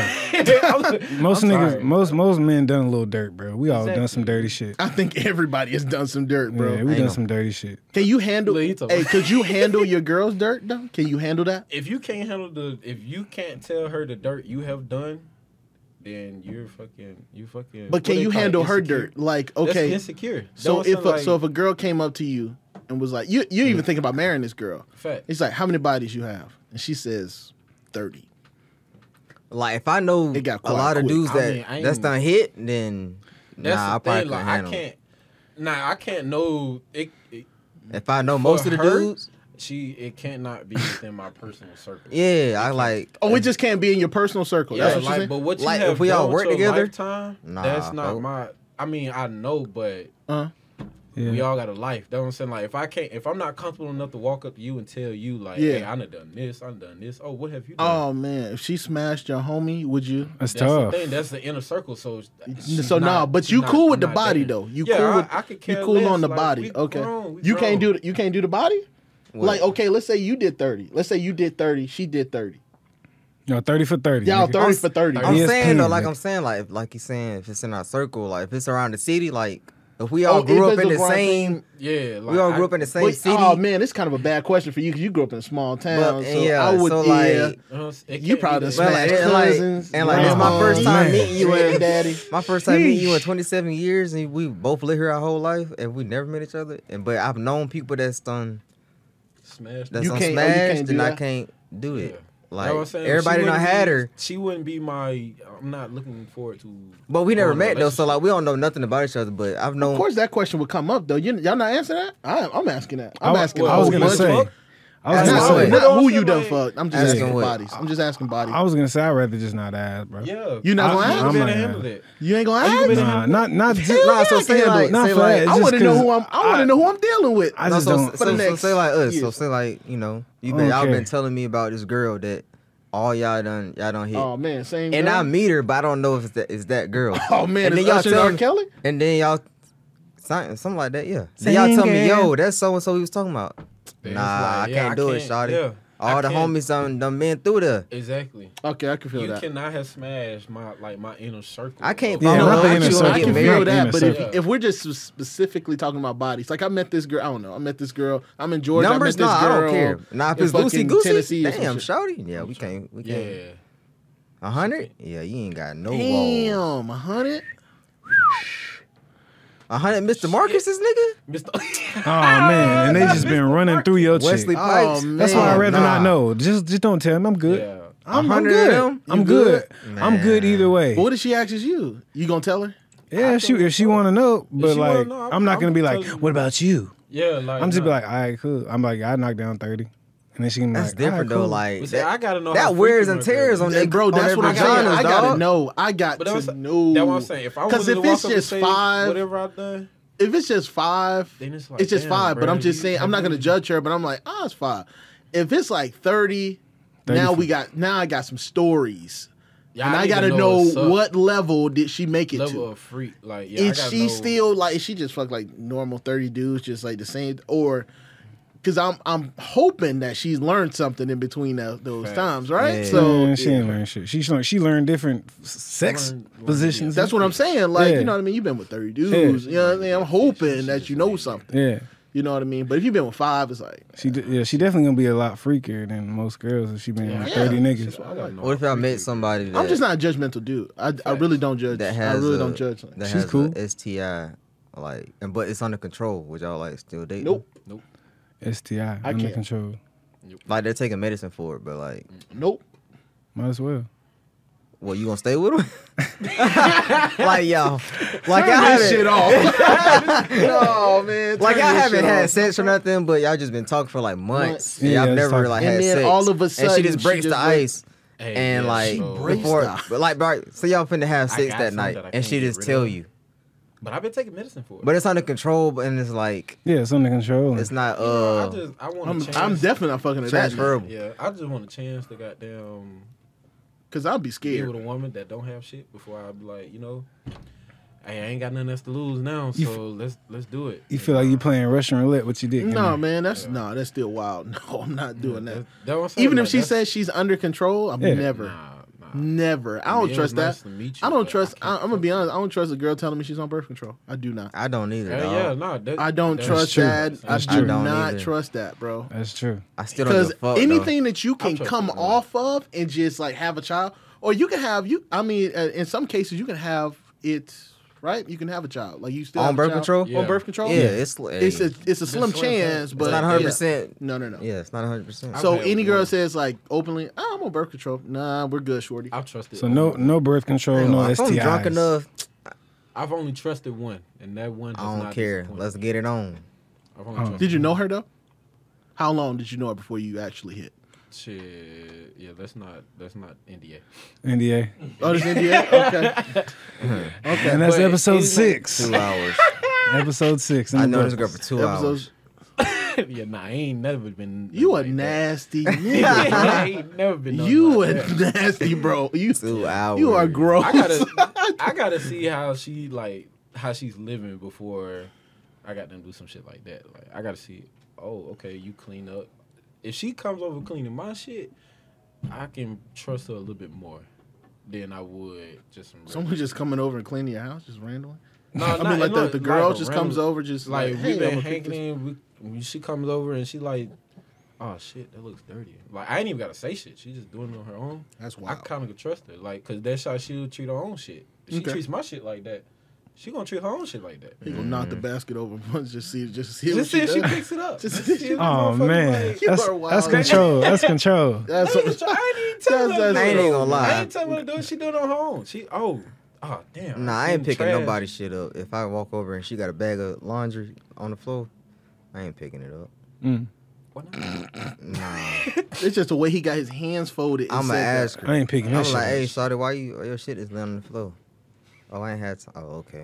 most I'm niggas, sorry. most men done a little dirt, bro. We all done some dirty shit. I think everybody has done some dirt, bro. Yeah, we done some dirty shit. Can you handle? Look, he talking- Hey, could you handle your girl's dirt though? Can you handle that? If you can't handle if you can't tell her the dirt you have done, then you fucking. But what can they you call it, handle her insecure. dirt? Like, That's okay, insecure. so That's what I'm saying, if a girl came up to you and was like, you even think about marrying this girl? fact. It's like, how many bodies you have? And she says 30. Like if I know It got a quiet lot of quick. dudes I that mean, I ain't- that's done hit, then That's nah, I the probably thing. Like couldn't I handle it. can't. Nah, I can't know it. If I know most of the her, dudes, it cannot be within my personal circle. yeah, I like. Oh, it just can't be in your personal circle. Yeah, That's what you're like, saying? but what you Like, have if we all done work to a together? lifetime, Nah, that's not bro. my. I mean, I know, but Yeah. we all got a life. That's what I'm saying. Like, if I'm not comfortable enough to walk up to you and tell you, like, Yeah. hey, I done this, I done this. Oh, what have you done? Oh man, if she smashed your homie, would you? That's That's tough. the thing. That's the inner circle. So, So nah, but you cool with the body though. You yeah, cool with I could you care cool less. on the Like, body. we Okay. grown, we You can't grown. do the body? What? Like, okay, let's say you did 30. Let's say you did 30, she did 30. No, 30 for 30. Y'all nigga. 30 for 30. I'm ESPN, saying though, like nigga. I'm saying, like he's saying, if it's in our circle, like if it's around the city, like If we all grew if up it's in a the LeBron same, thing, we all grew up in the same city. Oh man, it's kind of a bad question for you because you grew up in a small town. But, so yeah, I would, so, yeah. like, You probably But, smashed and cousins. and this is my first time man. meeting you in Daddy. my first time meeting you in 27 years, and we both lived here our whole life, and we never met each other. But I've known people that's done Smash. that's You on can't- smashed, do and I that? can't do it. Yeah. Like That's what I'm saying. everybody She done wouldn't had be- her, She wouldn't be my. I'm not looking forward to. but we never going met though, so relationship. like we don't know nothing about each other. But I've known. Of course, that question would come up though. Y'all not answering that? I'm asking that. I'm I- asking. I was gonna bunch say. of- I was Asking gonna what? say. not who you done Like- fucked. I'm just Asking asking what? bodies. I'm just asking bodies. I was gonna say I'd rather just not ask, bro. Yeah, You not gonna I- ask? You I'm better not handle gonna- that. You ain't gonna you ask? been- Nah, not Nah, so I say can like, not say for that. like, It's I just want to know 'cause who I want to know who I'm dealing with. I just so, don't. For the so next say like us. year. So say like y'all Okay. been telling me about this girl that all y'all done hit. Oh man, same. And girl? I meet her, but I don't know if it's that girl. Oh man, and is then y'all Usher tell R. me, Kelly? and then y'all something like that, yeah. Then y'all tell me, yo, that's so and so he was talking about. Then it's Nah, like, I yeah, can't do it, can't- shawty. yeah, All I the can't. homies done been through there. Exactly. Okay, I can feel You that. cannot have smashed my inner circle. I can't bro. Yeah, follow not up the with inner you circle. and I get can Not feel married. the that, inner but circle. if we're just specifically talking about bodies, like I met this girl. I don't know. I met this girl. I'm in Georgia. Numbers, I met nah, this I girl don't care. Now if in it's Lucy fucking Goosey, Tennessee or some damn, shit. shawty. Yeah, we can't. Yeah. 100? Yeah, you ain't got no walls. Damn, 100. 100, Mr. Marcus's nigga. Mr. Oh man, and they just been running through your Wesley chick. Pipes. man. That's why I'd rather Nah. not know. Just don't tell me. I'm good. Yeah. I'm 100 of good. them? I'm You good. good? I'm good either way. But what if she asks you? You gonna tell her? Yeah, if she want to know, but she wanna like know, I'm not gonna be I'm like, telling you. what about you? Yeah, like I'm just nah. be like, all right, cool. I'm like, I knocked down 30, and then she can be That's like, different all right, though. cool. Like But see, I gotta know how that wears freaky and my tears girl on is. that. Hey, bro, that's what I'm saying. vaginas, I gotta dog. know. I got But to that's know. what I'm saying. If I Because wanted if to walk it's up and just say 5, whatever I've done, if it's just 5, then it's like it's just damn, 5. But bro, I'm just you saying, I'm have not gonna to- judge her. But I'm like, it's 5. If it's like 30, now I got some stories, Yeah, and I need to gotta know what's up. what level did she make it level to. of freak. Like, yeah, I Is gotta she know. still like? Is she just fuck like normal 30 dudes, just like the same? Or because I'm hoping that she's learned something in between those Facts. times, right? Yeah. So Man, she ain't learned shit. She learned different sex Learn- positions. that's what I'm saying. Like, Yeah. you know what I mean? You've been with 30 dudes. Yeah. You know what I mean? I'm hoping that you know something. Yeah, You know what I mean? But if you've been with 5, it's like, she definitely gonna be a lot freakier than most girls if she been with Yeah. 30 Yeah. niggas. I gotta know What if how I freaky met it is. somebody that I'm just not a judgmental dude. I really don't judge. that I has really a- don't judge. that She's has cool. a STI, like, but it's under control. Would y'all like still date? Nope. STI I under can't. control. Like they're taking medicine for it, but like, Nope. Might as well. well, you gonna stay with them? Like y'all, like I This shit haven't, off. No, man. like turn I this haven't shit had off. sex or nothing, but y'all just been talking for like months. Yeah, Y'all just never talking. like And had then sex. all of a and sudden, she just breaks she the just ice. Hey, And yeah, like so- Breaks before, the- but like, right, so y'all finna have I sex got that some night, that I and can't she get just rid tell of. you, But I've been taking medicine for it. but it's under control, and it's like Yeah, it's under control. it's not I want a chance. I'm definitely not fucking her that night. transferable. Yeah, I just want a chance to goddamn Because I'll be be scared. with a woman that don't have shit before I be like, hey, I ain't got nothing else to lose now, You so let's do it. You feel like you playing Russian roulette with your dick. No, you know? man, that's still wild. No, I'm not doing that. That's what I'm saying, Even if like, she that's- says she's under control, I'm Yeah. never, Nah. never. I mean, don't it was trust nice that. to meet you, I don't but trust. I can't I'm gonna be fuck honest. I don't trust a girl telling me she's on birth control. I do not. I don't either. Yeah, dog. yeah, no. That, I don't that's trust true. that. I That's do true. don't not either. trust that, bro. That's true. I still don't give Because a fuck. anything that you can trust come you, man. off of and just like have a child, or you can have I mean, in some cases you can have it. Right, you can have a child. Like you still On have a birth child. control? Yeah. On birth control. Yeah, it's it's a slim slim chance, chance. but it's not 100%. No. Yeah, it's not 100%. So I've had any girl one. says like openly, I'm on birth control. Nah, we're good, shorty. I've trusted. So no birth control, Damn, no if I'm STIs. drunk enough, I've only trusted one, and that one. Has I don't not care. disappointed. Let's get it on. I've only trusted Did you one. know her though? How long did you know her before you actually hit? Shit, yeah, that's not NDA. NDA. Oh, this India? Okay. Okay. And that's But episode it's like 6. 2 hours. Episode 6. in I the know this books. girl for 2 hours. Episodes. Yeah, nah, I ain't never been. You a like that. nasty I nigga, ain't never been. bro. nothing You like a that. nasty bro. You 2 hours. you are gross. I gotta see how she's living before I got them do some shit like that. Like I gotta see. Oh, okay, you clean up. If she comes over cleaning my shit, I can trust her a little bit more than I would just some. Someone just coming over and cleaning your house just randomly. No, I mean, like the girl like a just comes random- over, just like hey, we been I'ma pick hanging this- in. When she comes over and she like, oh shit, that looks dirty. Like I ain't even gotta say shit. She just doing it on her own. That's I wild. kind of trust her, like, cause that's how she'll treat her own shit. If she Okay. treats my shit like that, she gonna treat her own shit like that. He gonna knock the basket over once, just see what Just she see if she does. picks it up. Just Just see- see if the Oh motherfucker, man, like- You that's are wild. that's control. That's control. That's I ain't tell her. That's- I ain't even gonna lie. I ain't telling her to do it. She doing it on her own. She damn. Nah, I ain't picking trash. nobody's shit up. If I walk over and she got a bag of laundry on the floor, I ain't picking it up. Mm. Why not? Nah, It's just the way he got his hands folded. and I'ma said that. ask her. I ain't picking I'm that like, hey, shit. sorry, why your shit is laying on the floor? Oh, I ain't had time. Oh, okay.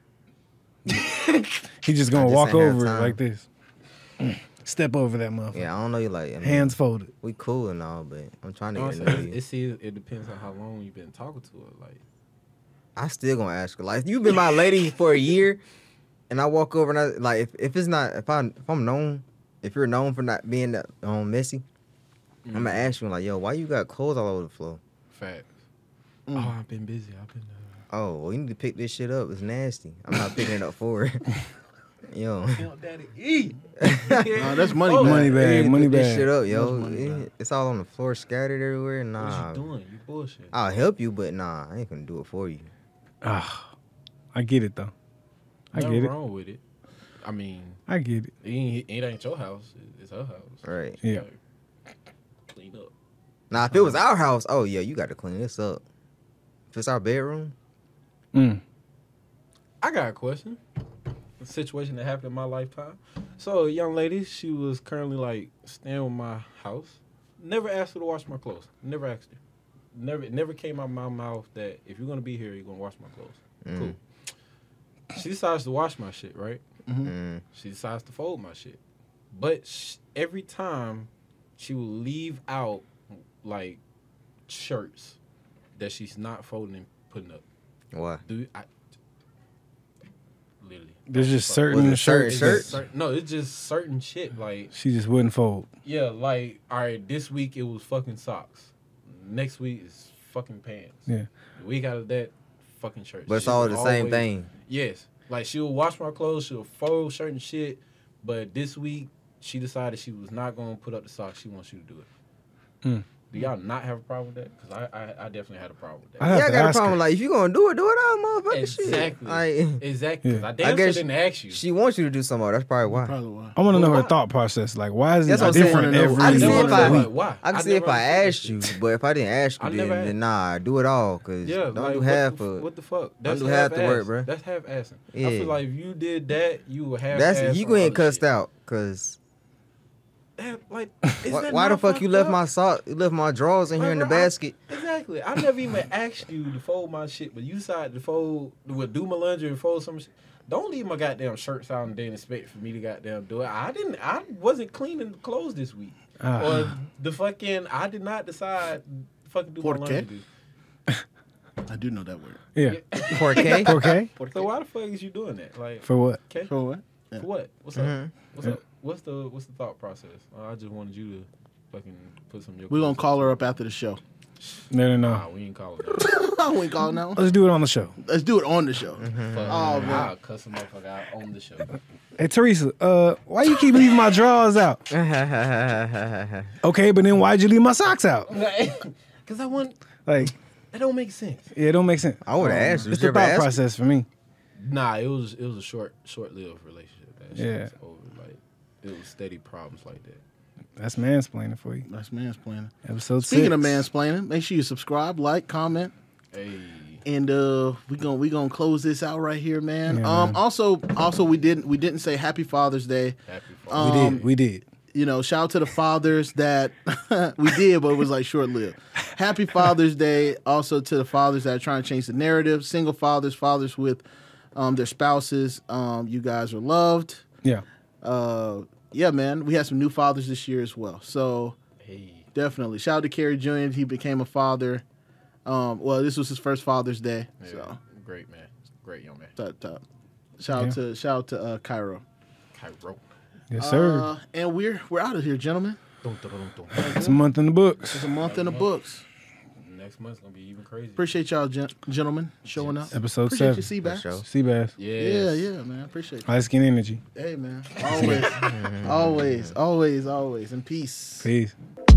He just gonna I just walk ain't have over it time. like this. Step over that motherfucker. Yeah, I don't know you like. I mean, Hands folded. We cool and all, but I'm trying to No, get to I'm know saying, you. it depends on how long you've been talking to her. Like, I still gonna ask her. Like, you been my lady for a year, and I walk over and I like if it's not if I'm known, if you're known for not being that messy, I'm gonna ask you like, yo, why you got clothes all over the floor? facts. Mm. Oh, I've been busy. I've been. Oh, well, you need to pick this shit up. It's nasty. I'm not picking it up for her. Yo. Daddy, eat. Nah, that's money Oh, bag. Money You need bag, to money pick this bag. shit up, yo. That's money bag. It's all on the floor, scattered everywhere. What Nah, you doing? You bullshit. I'll help you, but nah, I ain't gonna do it for you. Ah, I get it though. I Nothing get it. wrong with it. I mean, I get it. it ain't your house. It's her house. Right. Yeah. Like, clean up. Now, if it was our house, oh yeah, you got to clean this up. If it's our bedroom, Mm. I got a question. A situation that happened in my lifetime. So, a young lady, she was currently like staying with my house. Never asked her to wash my clothes. Never asked her. It never came out of my mouth that if you're gonna be here, you're gonna wash my clothes. Cool. She decides to wash my shit, right? She decides to fold my shit. But every time she will leave out like shirts that she's not folding and putting up. why? Literally. There's just Was certain it certain shirts. shirts? No, it's just certain shit. Like, She just wouldn't fold. yeah, like, all right, this week it was fucking socks. Next week is fucking pants. Yeah. The week out of that, fucking shirts. But it's She all will the same always- thing. Yes. Like, she'll wash my clothes, she'll fold certain shit, but this week she decided she was not going to put up the socks. She wants you to do it. Mm. Do y'all not have a problem with that? Because I definitely had a problem with that. I have Yeah, I to got a ask problem. her. Like, if you gonna do it all, motherfucker. Exactly. Shit. Like, Exactly. 'Cause Yeah. I I damn sure guess didn't ask you. she wants you to do something. That's probably why. Probably why. I want to know her Why? thought process. Like, why is it That's what I'm saying. different I every I can see never if I- understood, like, why? I can see if never I understood asked you, this shit. but if I didn't ask you, I never then asked. nah, do it all. Cause Yeah, don't like, do half what of the fuck? That's do half the work, half-ass. bruh. That's half-assing. I Yeah. feel like if you did that, you would have. That's you getting cussed out. Cause Like, why the fuck you left my sock? You left my drawers in here in the basket. Exactly. I never even asked you to fold my shit, but you decided to do my laundry and fold some shit. Don't leave my goddamn shirts out and then expect for me to goddamn do it. I wasn't cleaning the clothes this week. Or I did not decide to fucking do my Por laundry. qué? this- I do know that word. Yeah. Porque? Okay. So why the fuck is you doing that? Like, For what? okay? For what? For what? What's up? Mhm. What's up? What's the thought process? I just wanted you to fucking put some of your We're gonna clothes call her up after the show. No. Nah, we ain't calling her. We ain't calling now. Let's do it on the show. Let's do it on the show. Fuck, Oh, man. I'll cuss a motherfucker out on the show. Hey Teresa, why you keep leaving my drawers out? Okay, but then why'd you leave my socks out? Cause I want Like, that don't make sense. yeah, it don't make sense. I would have asked you. It's Did you the ever thought ask? process for me. Nah, it was a short-lived relationship. That shit Yeah. was over. Like, it was steady problems like that. That's mansplaining for you. That's mansplaining. Episode Speaking 6. of mansplaining, make sure you subscribe, like, comment, Hey, and we gonna close this out right here, man. Yeah, man. Also we didn't say Happy Father's Day. happy Father's We Day. did. We did. You know, shout out to the fathers that we did, but it was like short lived. Happy Father's Day also to the fathers that are trying to change the narrative. Single fathers, fathers with their spouses. You guys are loved. Yeah. Yeah, man. We had some new fathers this year as well. So Hey, definitely. Shout out to Kerry Jr. He became a father. Well, this was his first Father's Day. yeah, So great man, great young man. top. Shout out to Cairo. Cairo. Yes, sir. And we're out of here, gentlemen. Dun, dun, dun, dun. It's a month in the books. It's a month in the books. next month's gonna be even crazy. Appreciate y'all, gentlemen, showing up. Episode Appreciate 7. you, Seabass. For sure. Seabass. Yeah, man. Appreciate you. Light skin energy. Hey, man. Always, always, and peace. Peace.